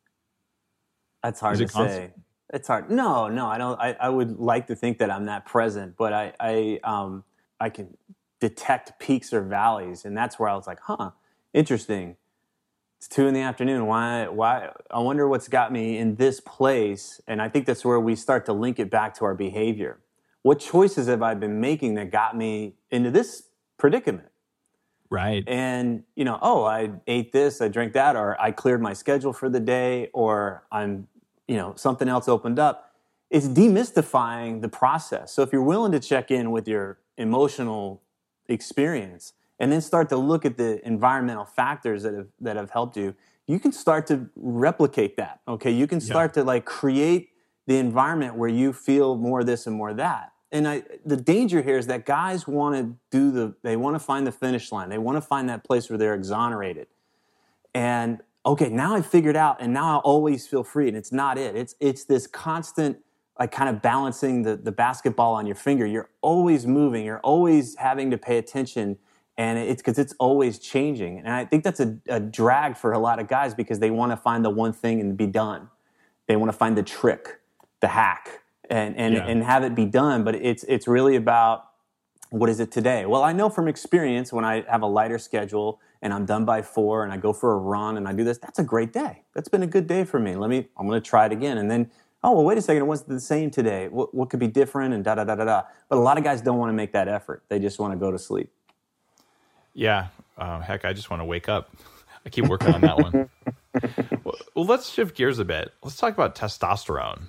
That's hard Is to it constant? say. It's hard. No, no, I don't. I, I would like to think that I'm that present, but I, I, um, I can detect peaks or valleys, and that's where I was like, huh, interesting. It's two in the afternoon. Why? Why? I wonder what's got me in this place, and I think that's where we start to link it back to our behavior. What choices have I been making that got me into this predicament? Right. And, you know, oh, I ate this, I drank that, or I cleared my schedule for the day, or I'm, you know, something else opened up. It's demystifying the process. So if you're willing to check in with your emotional experience and then start to look at the environmental factors that have that have helped you, you can start to replicate that. Okay. You can start yeah. to like create the environment where you feel more this and more that. And I, the danger here is that guys want to do the, they want to find the finish line. They want to find that place where they're exonerated. And okay, now I figured out, and now I always feel free. And it's not it. It's it's this constant, like kind of balancing the, the basketball on your finger. You're always moving. You're always having to pay attention. And it's because it's always changing. And I think that's a, a drag for a lot of guys because they want to find the one thing and be done. They want to find the trick, the hack. And and, yeah. and have it be done, but it's it's really about what is it today? Well, I know from experience when I have a lighter schedule and I'm done by four and I go for a run and I do this, that's a great day. That's been a good day for me. Let me, I'm going to try it again. And then, oh, well, wait a second, it wasn't the same today. What, what could be different and da da da da da. But a lot of guys don't want to make that effort. They just want to go to sleep. Yeah, uh, heck, I just want to wake up. I keep working on that one. well, well, let's shift gears a bit. Let's talk about testosterone.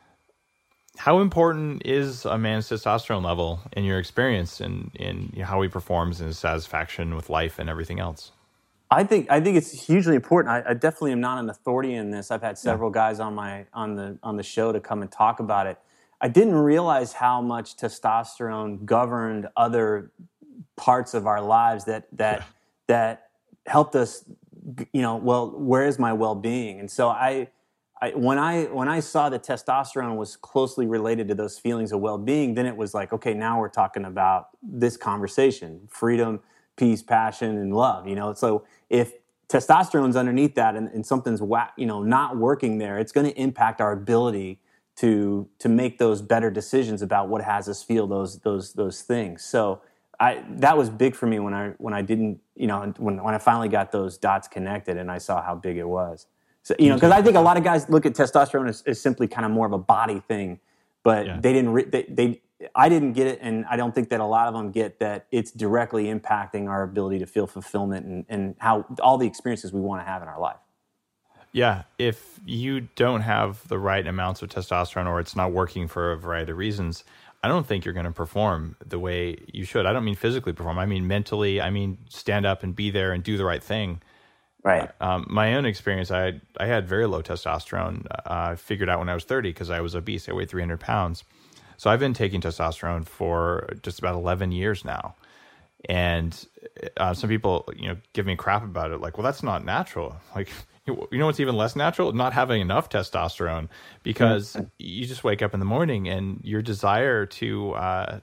How important is a man's testosterone level in your experience and in, in how he performs and his satisfaction with life and everything else? I think I think it's hugely important. I, I definitely am not an authority in this. I've had several guys on my on the on the show to come and talk about it. I didn't realize how much testosterone governed other parts of our lives that that yeah. that helped us. You know, well, where is my well-being? And so I. I, when I when I saw that testosterone was closely related to those feelings of well-being, then it was like, okay, now we're talking about this conversation: freedom, peace, passion, and love. You know, so if testosterone's underneath that and, and something's wha- you know not working there, it's going to impact our ability to to make those better decisions about what has us feel those those those things. So I that was big for me when I when I didn't you know when when I finally got those dots connected and I saw how big it was. So, you know, because I think a lot of guys look at testosterone as, as simply kind of more of a body thing, but yeah. they didn't. Re- they, they, I didn't get it, and I don't think that a lot of them get that it's directly impacting our ability to feel fulfillment and, and how all the experiences we want to have in our life. Yeah, if you don't have the right amounts of testosterone, or it's not working for a variety of reasons, I don't think you're going to perform the way you should. I don't mean physically perform. I mean mentally. I mean stand up and be there and do the right thing. Right. Um, my own experience, I I had very low testosterone. Uh, I figured out when I was thirty because I was obese. I weighed three hundred pounds. So I've been taking testosterone for just about eleven years now. And uh, some people, you know, give me crap about it. Like, well, that's not natural. Like, you know what's even less natural? Not having enough testosterone, because mm-hmm. you just wake up in the morning and your desire to uh,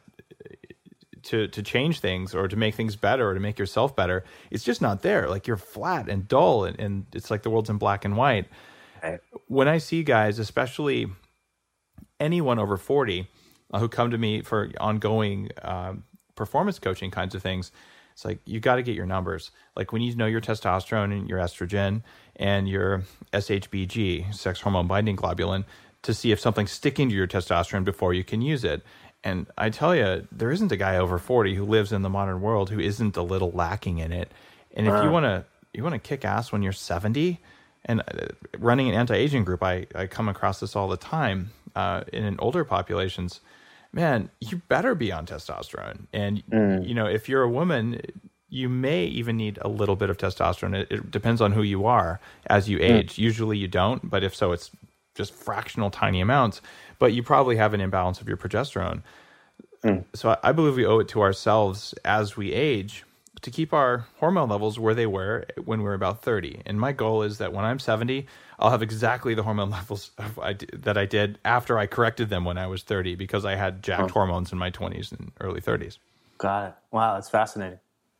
to to change things or to make things better or to make yourself better, it's just not there. Like, you're flat and dull, and, and it's like the world's in black and white. Right. When I see guys, especially anyone over forty uh, who come to me for ongoing um, performance coaching kinds of things. It's like, you got to get your numbers. Like, we need to know your testosterone and your estrogen and your S H B G, sex hormone binding globulin, to see if something's sticking to your testosterone before you can use it. And I tell you, there isn't a guy over forty who lives in the modern world who isn't a little lacking in it. And if uh. you want to you want to kick ass when you're seventy, and running an anti-aging group, I, I come across this all the time uh, in, in older populations. Man, you better be on testosterone. And, mm. you know, if you're a woman, you may even need a little bit of testosterone. It, it depends on who you are as you age. Mm. Usually you don't, but if so, it's just fractional tiny amounts. But you probably have an imbalance of your progesterone. Mm. So I, I believe we owe it to ourselves as we age to keep our hormone levels where they were when we were about thirty. And my goal is that when I'm seventy, I'll have exactly the hormone levels of, I, that I did after I corrected them when I was thirty, because I had jacked oh. hormones in my twenties and early thirties. Got it. Wow, that's fascinating.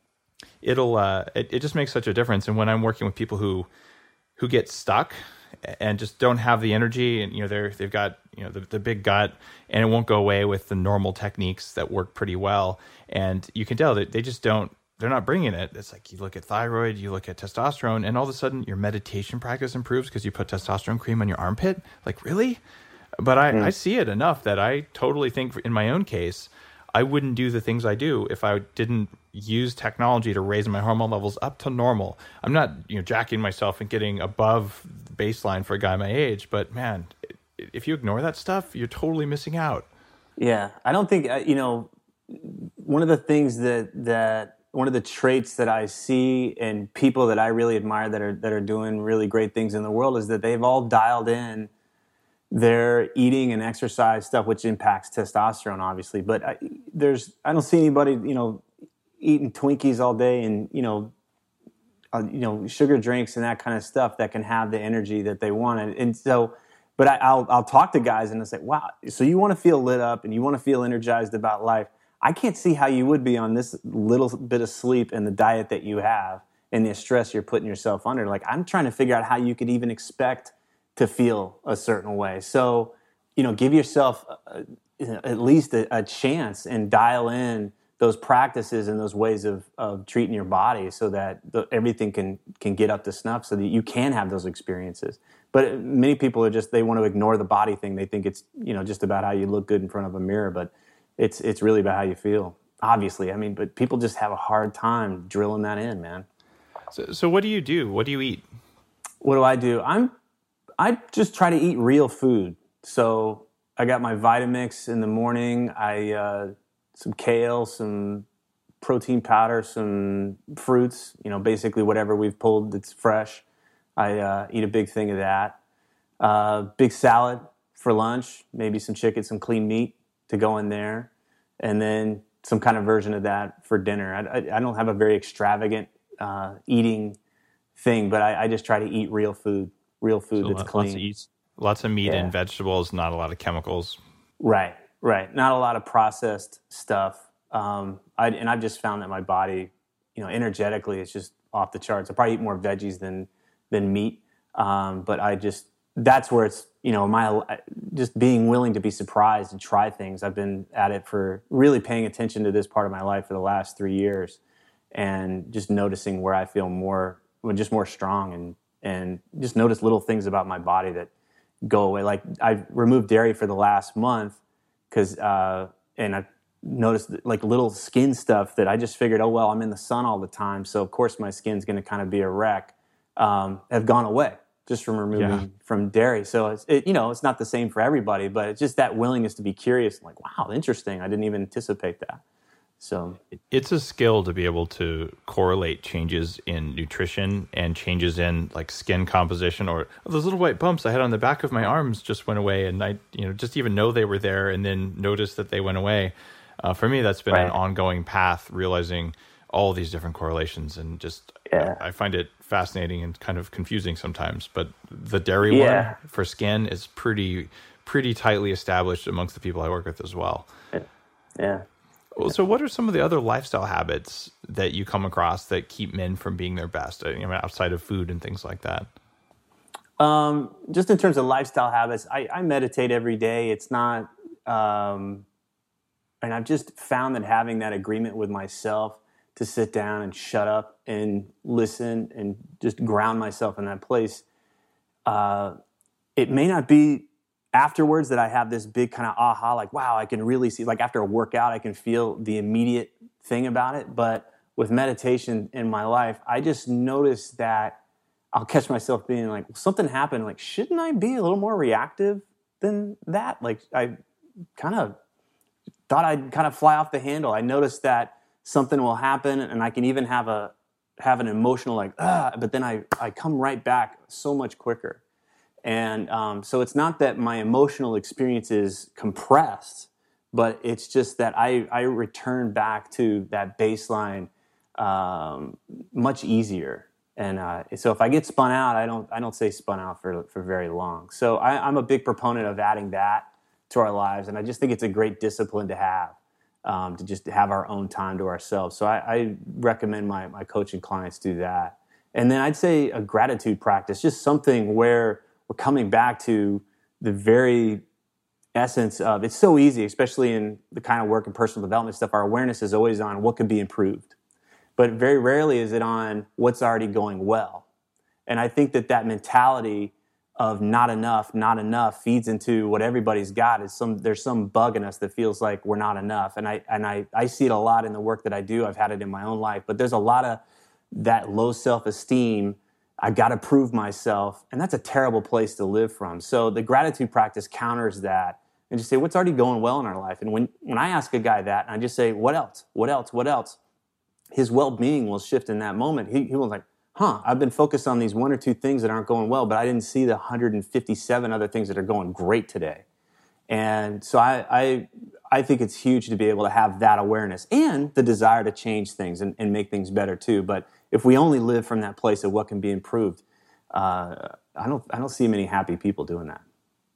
It'll uh, it, it just makes such a difference. And when I'm working with people who who get stuck and just don't have the energy, and you know they're they've got you know the, the big gut, and it won't go away with the normal techniques that work pretty well, and you can tell that they just don't. They're not bringing it. It's like, you look at thyroid, you look at testosterone, and all of a sudden your meditation practice improves because you put testosterone cream on your armpit. Like, really? But I, mm. I see it enough that I totally think, in my own case, I wouldn't do the things I do if I didn't use technology to raise my hormone levels up to normal. I'm not, you know, jacking myself and getting above baseline for a guy my age, but man, if you ignore that stuff, you're totally missing out. Yeah, I don't think, you know, one of the things that that one of the traits that I see in people that I really admire that are that are doing really great things in the world is that they've all dialed in their eating and exercise stuff, which impacts testosterone, obviously. But I, there's I don't see anybody, you know, eating Twinkies all day and you know, uh, you know, sugar drinks and that kind of stuff that can have the energy that they want. And, and so, but I, I'll I'll talk to guys and I say, wow, so you want to feel lit up and you want to feel energized about life. I can't see how you would be on this little bit of sleep and the diet that you have and the stress you're putting yourself under. Like, I'm trying to figure out how you could even expect to feel a certain way. So, you know, give yourself a, at least a, a chance and dial in those practices and those ways of, of treating your body so that the, everything can, can get up to snuff so that you can have those experiences. But many people are just, they want to ignore the body thing. They think it's, you know, just about how you look good in front of a mirror, but It's it's really about how you feel, obviously. I mean, but people just have a hard time drilling that in, man. So, so what do you do? What do you eat? What do I do? I'm I just try to eat real food. So I got my Vitamix in the morning. I uh, some kale, some protein powder, some fruits. You know, basically whatever we've pulled that's fresh. I uh, eat a big thing of that. Uh, big salad for lunch. Maybe some chicken, some clean meat to go in there, and then some kind of version of that for dinner. I, I, I don't have a very extravagant uh, eating thing, but I, I just try to eat real food, real food so that's lots clean. Of eat, lots of meat yeah. and vegetables, not a lot of chemicals. Right, right. Not a lot of processed stuff. Um, I, and I've just found that my body, you know, energetically, it's just off the charts. I probably eat more veggies than than meat, um, but I just that's where it's, you know, my just being willing to be surprised and try things. I've been at it for really paying attention to this part of my life for the last three years, and just noticing where I feel more, just more strong, and and just notice little things about my body that go away. Like, I've removed dairy for the last month because, uh, and I noticed like little skin stuff that I just figured, oh well, I'm in the sun all the time, so of course my skin's going to kind of be a wreck. Um, have gone away. Just from removing yeah. from dairy. So, it's, it, you know, it's not the same for everybody, but it's just that willingness to be curious. Like, wow, interesting. I didn't even anticipate that. So it's a skill to be able to correlate changes in nutrition and changes in like skin composition, or oh, those little white bumps I had on the back of my arms just went away. And I, you know, just even know they were there and then notice that they went away. Uh, for me, that's been right. an ongoing path, realizing all these different correlations, and just yeah. I, I find it fascinating and kind of confusing sometimes. But the dairy yeah. one for skin is pretty pretty tightly established amongst the people I work with as well. Yeah. yeah. Well, so what are some of the other lifestyle habits that you come across that keep men from being their best, I mean, outside of food and things like that? Um, just in terms of lifestyle habits, I, I meditate every day. It's not, um, and I've just found that having that agreement with myself to sit down and shut up and listen and just ground myself in that place, uh, it may not be afterwards that I have this big kind of aha, like, wow, I can really see, like after a workout, I can feel the immediate thing about it. But with meditation in my life, I just noticed that I'll catch myself being like, well, something happened. Like, shouldn't I be a little more reactive than that? Like, I kind of thought I'd kind of fly off the handle. I noticed that something will happen, and I can even have a have an emotional like, ah, but then I, I come right back so much quicker. And um, so it's not that my emotional experience is compressed, but it's just that I, I return back to that baseline um, much easier. And uh, so if I get spun out, I don't I don't stay spun out for for very long. So I, I'm a big proponent of adding that to our lives, and I just think it's a great discipline to have, um, to just have our own time to ourselves. So I, I recommend my my coaching clients do that. And then I'd say a gratitude practice, just something where we're coming back to the very essence of, it's so easy, especially in the kind of work and personal development stuff, our awareness is always on what could be improved. But very rarely is it on what's already going well. And I think that that mentality of not enough, not enough feeds into what everybody's got. Is some there's some bug in us that feels like we're not enough. And I and I, I see it a lot in the work that I do. I've had it in my own life. But there's a lot of that low self-esteem. I got to prove myself. And that's a terrible place to live from. So the gratitude practice counters that and just say, what's already going well in our life? And when, when I ask a guy that, and I just say, what else? What else? What else? His well-being will shift in that moment. He, he was like, huh, I've been focused on these one or two things that aren't going well, but I didn't see the one hundred fifty-seven other things that are going great today. And so I, I, I think it's huge to be able to have that awareness and the desire to change things and, and make things better too. But if we only live from that place of what can be improved, uh, I don't, I don't see many happy people doing that.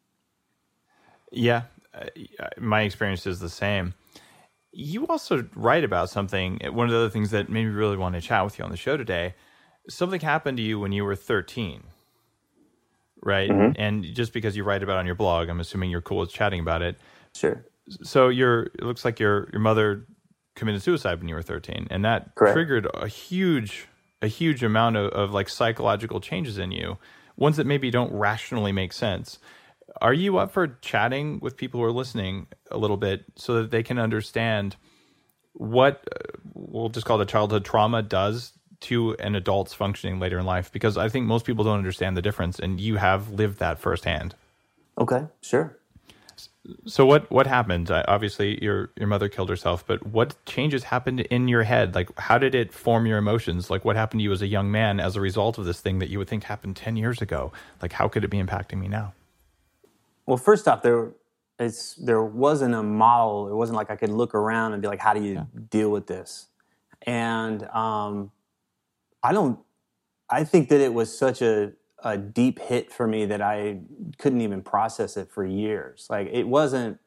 Yeah, uh, my experience is the same. You also write about something, one of the other things that made me really want to chat with you on the show today. Something happened to you when you were thirteen, right? Mm-hmm. And just because you write about it on your blog, I'm assuming you're cool with chatting about it. Sure. So you're, it looks like your your mother committed suicide when you were thirteen, and that Correct. triggered a huge a huge amount of, of like psychological changes in you, ones that maybe don't rationally make sense. Are you up for chatting with people who are listening a little bit so that they can understand what uh, we'll just call it childhood trauma does to an adult's functioning later in life? Because I think most people don't understand the difference, and you have lived that firsthand. Okay, sure. So what what happened? Uh, obviously, your your mother killed herself, but what changes happened in your head? Like, how did it form your emotions? Like, what happened to you as a young man as a result of this thing that you would think happened ten years ago? Like, how could it be impacting me now? Well, first off, there it's there wasn't a model. It wasn't like I could look around and be like, how do you yeah. deal with this? And um, I don't, I think that it was such a, a deep hit for me that I couldn't even process it for years. Like, it wasn't,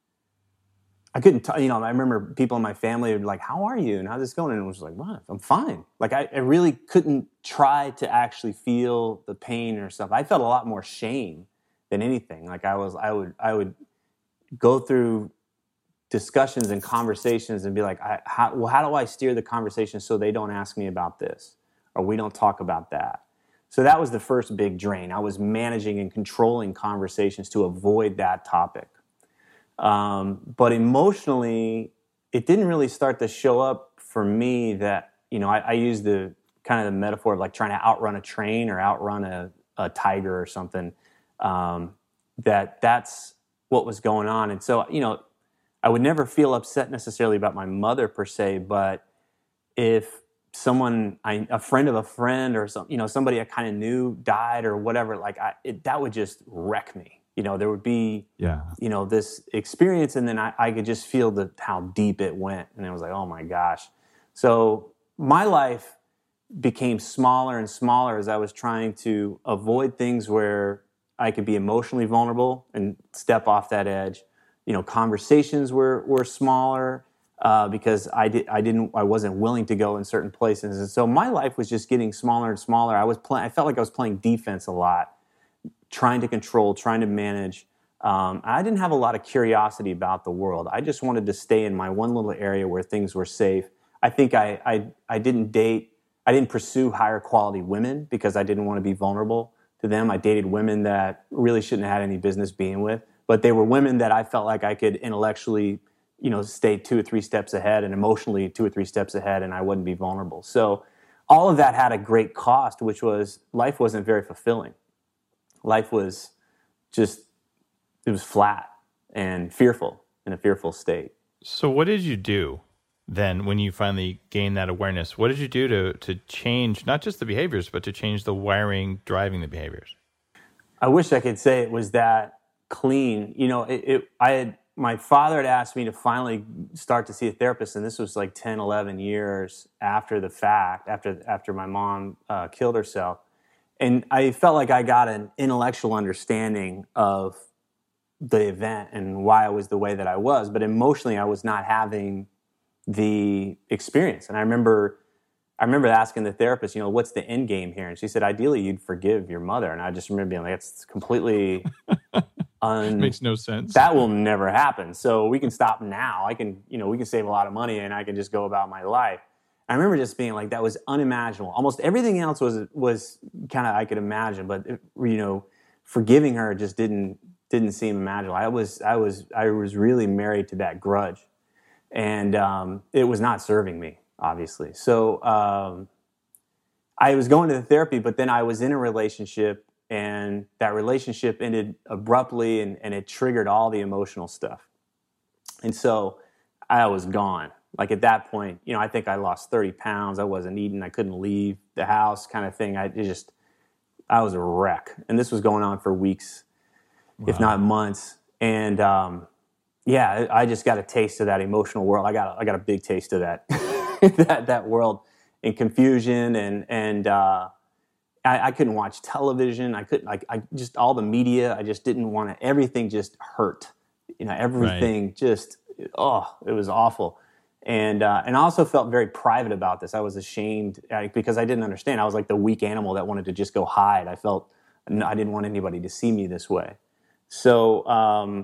I couldn't, t- you know, I remember people in my family would be like, how are you? And how's this going? And I was like, what? I'm fine. Like, I, I really couldn't try to actually feel the pain or stuff. I felt a lot more shame than anything. Like, I was, I would, I would go through discussions and conversations and be like, I, how, well, how do I steer the conversation so they don't ask me about this or we don't talk about that? So that was the first big drain. I was managing and controlling conversations to avoid that topic. Um, but emotionally, it didn't really start to show up for me that, you know, I, I use the kind of the metaphor of like trying to outrun a train or outrun a, a tiger or something. Um, that that's what was going on. And so, you know, I would never feel upset necessarily about my mother per se, but if someone, I, a friend of a friend or some, you know, somebody I kind of knew died or whatever, like I, it, that would just wreck me. You know, there would be, yeah. you know, this experience, and then I, I could just feel the how deep it went, and it was like, oh my gosh. So my life became smaller and smaller as I was trying to avoid things where I could be emotionally vulnerable and step off that edge. You know, conversations were were smaller uh, because I did I didn't I wasn't willing to go in certain places, and so my life was just getting smaller and smaller. I was playing. I felt like I was playing defense a lot. trying to control, trying to manage. Um, I didn't have a lot of curiosity about the world. I just wanted to stay in my one little area where things were safe. I think I, I, I didn't date, I didn't pursue higher quality women because I didn't want to be vulnerable to them. I dated women that really shouldn't have had any business being with, but they were women that I felt like I could intellectually, you know, stay two or three steps ahead and emotionally two or three steps ahead, and I wouldn't be vulnerable. So all of that had a great cost, which was life wasn't very fulfilling. Life was just, it was flat and fearful, in a fearful state. So what did you do then when you finally gained that awareness? What did you do to to change not just the behaviors, but to change the wiring driving the behaviors? I wish I could say it was that clean. You know, it, it I had, my father had asked me to finally start to see a therapist, and this was like ten, eleven years after the fact, after after my mom uh, killed herself. And I felt like I got an intellectual understanding of the event and why I was the way that I was, but emotionally I was not having the experience. And I remember I remember asking the therapist, you know, what's the end game here? And she said, ideally you'd forgive your mother. And I just remember being like, it's completely un- makes no sense. That will never happen. So we can stop now. I can, you know, we can save a lot of money and I can just go about my life. I remember just being like, that was unimaginable. Almost everything else was was kind of I could imagine, but it, you know, forgiving her just didn't didn't seem imaginable. I was I was I was really married to that grudge, and um, it was not serving me, obviously. So um, I was going to the therapy, but then I was in a relationship, and that relationship ended abruptly, and, and it triggered all the emotional stuff, and so I was gone. Like at that point, you know, I think I lost thirty pounds. I wasn't eating. I couldn't leave the house, kind of thing. I it just, I was a wreck. And this was going on for weeks, wow. if not months. And um, yeah, I just got a taste of that emotional world. I got, I got a big taste of that, that that world, and confusion, and and uh, I, I couldn't watch television. I couldn't, like, I just all the media. I just didn't want to. Everything just hurt. You know, everything right. just, oh, it was awful. And uh, and I also felt very private about this. I was ashamed uh, because I didn't understand. I was like the weak animal that wanted to just go hide. I felt I didn't want anybody to see me this way. So um,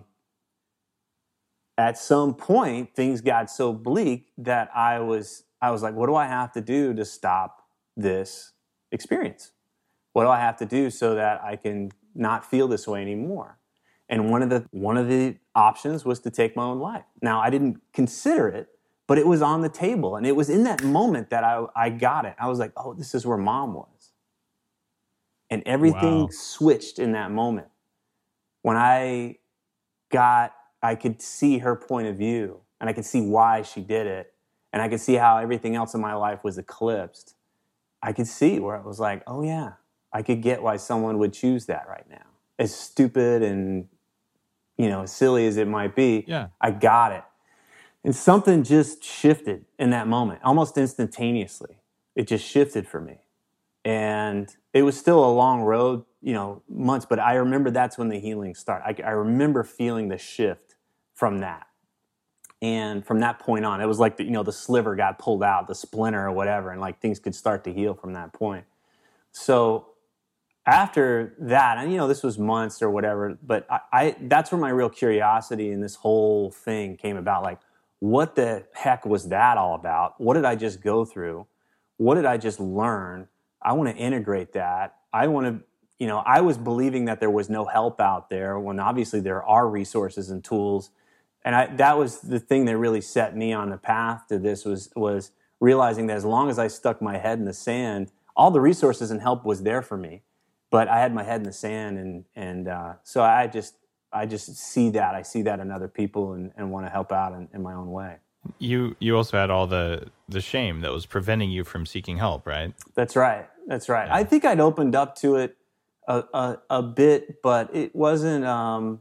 at some point, things got so bleak that I was I was like, what do I have to do to stop this experience? What do I have to do so that I can not feel this way anymore? And one of the one of the options was to take my own life. Now, I didn't consider it, but it was on the table. And it was in that moment that I, I got it. I was like, oh, this is where Mom was. And everything wow. switched in that moment. When I got, I could see her point of view, and I could see why she did it. And I could see how everything else in my life was eclipsed. I could see where it was like, oh yeah, I could get why someone would choose that right now. As stupid and, you know, as silly as it might be, yeah. I got it. And something just shifted in that moment, almost instantaneously. It just shifted for me. And it was still a long road, you know, months, but I remember that's when the healing started. I, I remember feeling the shift from that. And from that point on, it was like, the, you know, the sliver got pulled out, the splinter or whatever, and like things could start to heal from that point. So after that, and you know, this was months or whatever, but I, I that's where my real curiosity in this whole thing came about. Like, what the heck was that all about? What did I just go through? What did I just learn? I want to integrate that. I want to, you know, I was believing that there was no help out there when obviously there are resources and tools. And I, that was the thing that really set me on the path to this was, was realizing that as long as I stuck my head in the sand, all the resources and help was there for me. But I had my head in the sand, and, and uh, so I just, I just see that. I see that in other people, and, and want to help out in, in my own way. You you also had all the, the shame that was preventing you from seeking help, right? That's right. That's right. Yeah. I think I'd opened up to it a, a, a bit, but it wasn't. Um,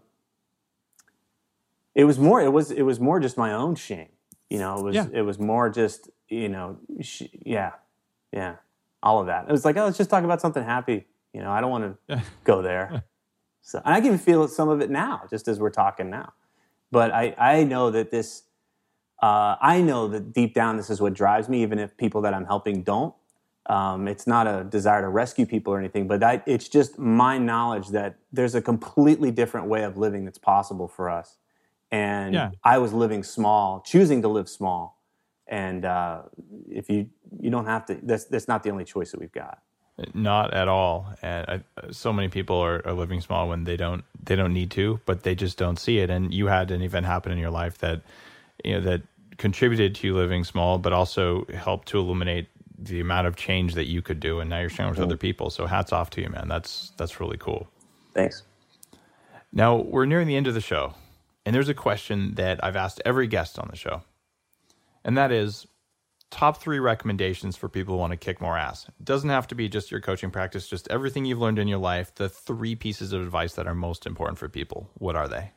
it was more. It was. It was more just my own shame. You know. It was. Yeah. It was more just. You know. Sh- yeah. Yeah. All of that. It was like, oh, let's just talk about something happy. You know. I don't want to go there. So, and I can feel some of it now, just as we're talking now. But I, I know that this. Uh, I know that deep down this is what drives me, even if people that I'm helping don't. Um, it's not a desire to rescue people or anything, but I, it's just my knowledge that there's a completely different way of living that's possible for us. And yeah. I was living small, choosing to live small. And uh, if you you don't have to, that's that's not the only choice that we've got. Not at all. And I, so many people are, are living small when they don't they don't need to, but they just don't see it. And you had an event happen in your life that you know that contributed to you living small, but also helped to illuminate the amount of change that you could do. And now you're sharing with mm-hmm. other people. So hats off to you, man. That's that's really cool. Thanks. Now we're nearing the end of the show, and there's a question that I've asked every guest on the show. And that is top three recommendations for people who want to kick more ass. It doesn't have to be just your coaching practice, just everything you've learned in your life, the three pieces of advice that are most important for people. What are they?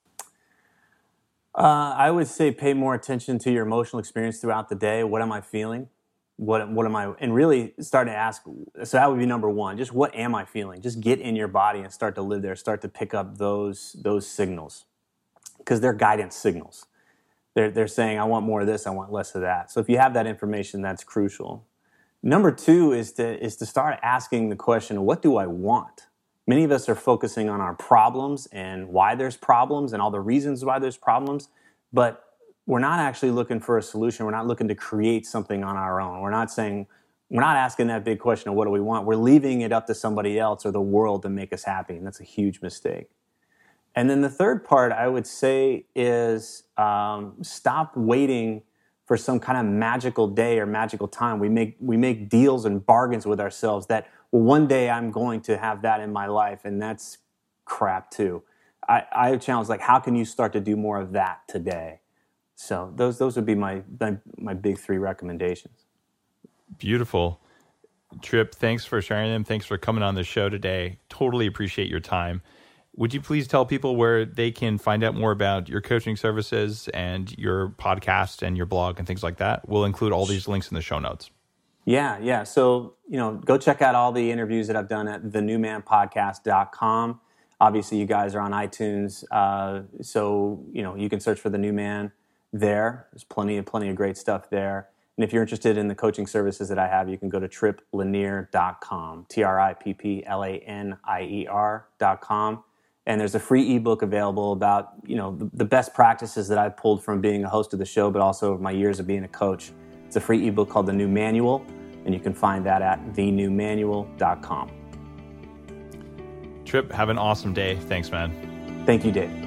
Uh, I would say pay more attention to your emotional experience throughout the day. What am I feeling? What what am I, and really start to ask, so that would be number one, just what am I feeling? Just get in your body and start to live there, start to pick up those those signals, because they're guidance signals. They're, they're saying, I want more of this, I want less of that. So if you have that information, that's crucial. Number two is to is to start asking the question, what do I want? Many of us are focusing on our problems and why there's problems and all the reasons why there's problems, but we're not actually looking for a solution. We're not looking to create something on our own. We're not saying, we're not asking that big question of what do we want. We're leaving it up to somebody else or the world to make us happy, and that's a huge mistake. And then the third part I would say is um, stop waiting for some kind of magical day or magical time. We make we make deals and bargains with ourselves that, well, one day I'm going to have that in my life, and that's crap too. I, I have challenged, like, how can you start to do more of that today? So those those would be my my, my big three recommendations. Beautiful. Trip, thanks for sharing them. Thanks for coming on the show today. Totally appreciate your time. Would you please tell people where they can find out more about your coaching services and your podcast and your blog and things like that? We'll include all these links in the show notes. Yeah, yeah. So, you know, go check out all the interviews that I've done at the new man podcast dot com. Obviously, you guys are on iTunes, uh, so, you know, you can search for The New Man there. There's plenty of, plenty of great stuff there. And if you're interested in the coaching services that I have, you can go to trip lanier dot com, T R I P P L A N I E R dot com. And there's a free ebook available about, you know, the, the best practices that I've pulled from being a host of the show, but also my years of being a coach. It's a free ebook called The New Manual, and you can find that at the new manual dot com. Trip, have an awesome day. Thanks, man. Thank you, Dave.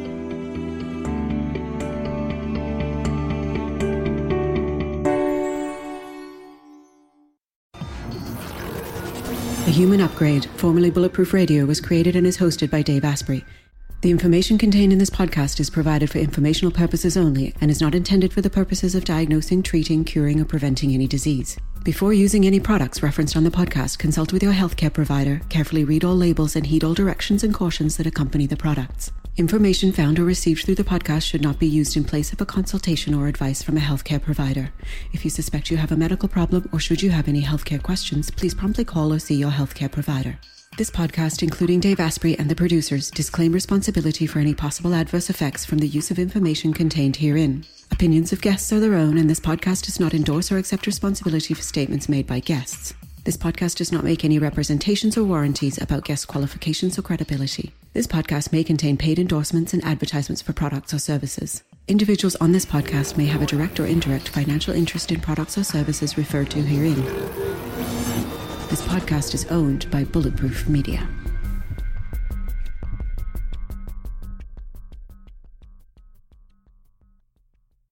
The Human Upgrade, formerly Bulletproof Radio, was created and is hosted by Dave Asprey. The information contained in this podcast is provided for informational purposes only and is not intended for the purposes of diagnosing, treating, curing, or preventing any disease. Before using any products referenced on the podcast, consult with your healthcare provider, carefully read all labels, and heed all directions and cautions that accompany the products. Information found or received through the podcast should not be used in place of a consultation or advice from a healthcare provider. If you suspect you have a medical problem or should you have any healthcare questions, please promptly call or see your healthcare provider. This podcast, including Dave Asprey and the producers, disclaim responsibility for any possible adverse effects from the use of information contained herein. Opinions of guests are their own, and this podcast does not endorse or accept responsibility for statements made by guests. This podcast does not make any representations or warranties about guest qualifications or credibility. This podcast may contain paid endorsements and advertisements for products or services. Individuals on this podcast may have a direct or indirect financial interest in products or services referred to herein. This podcast is owned by Bulletproof Media.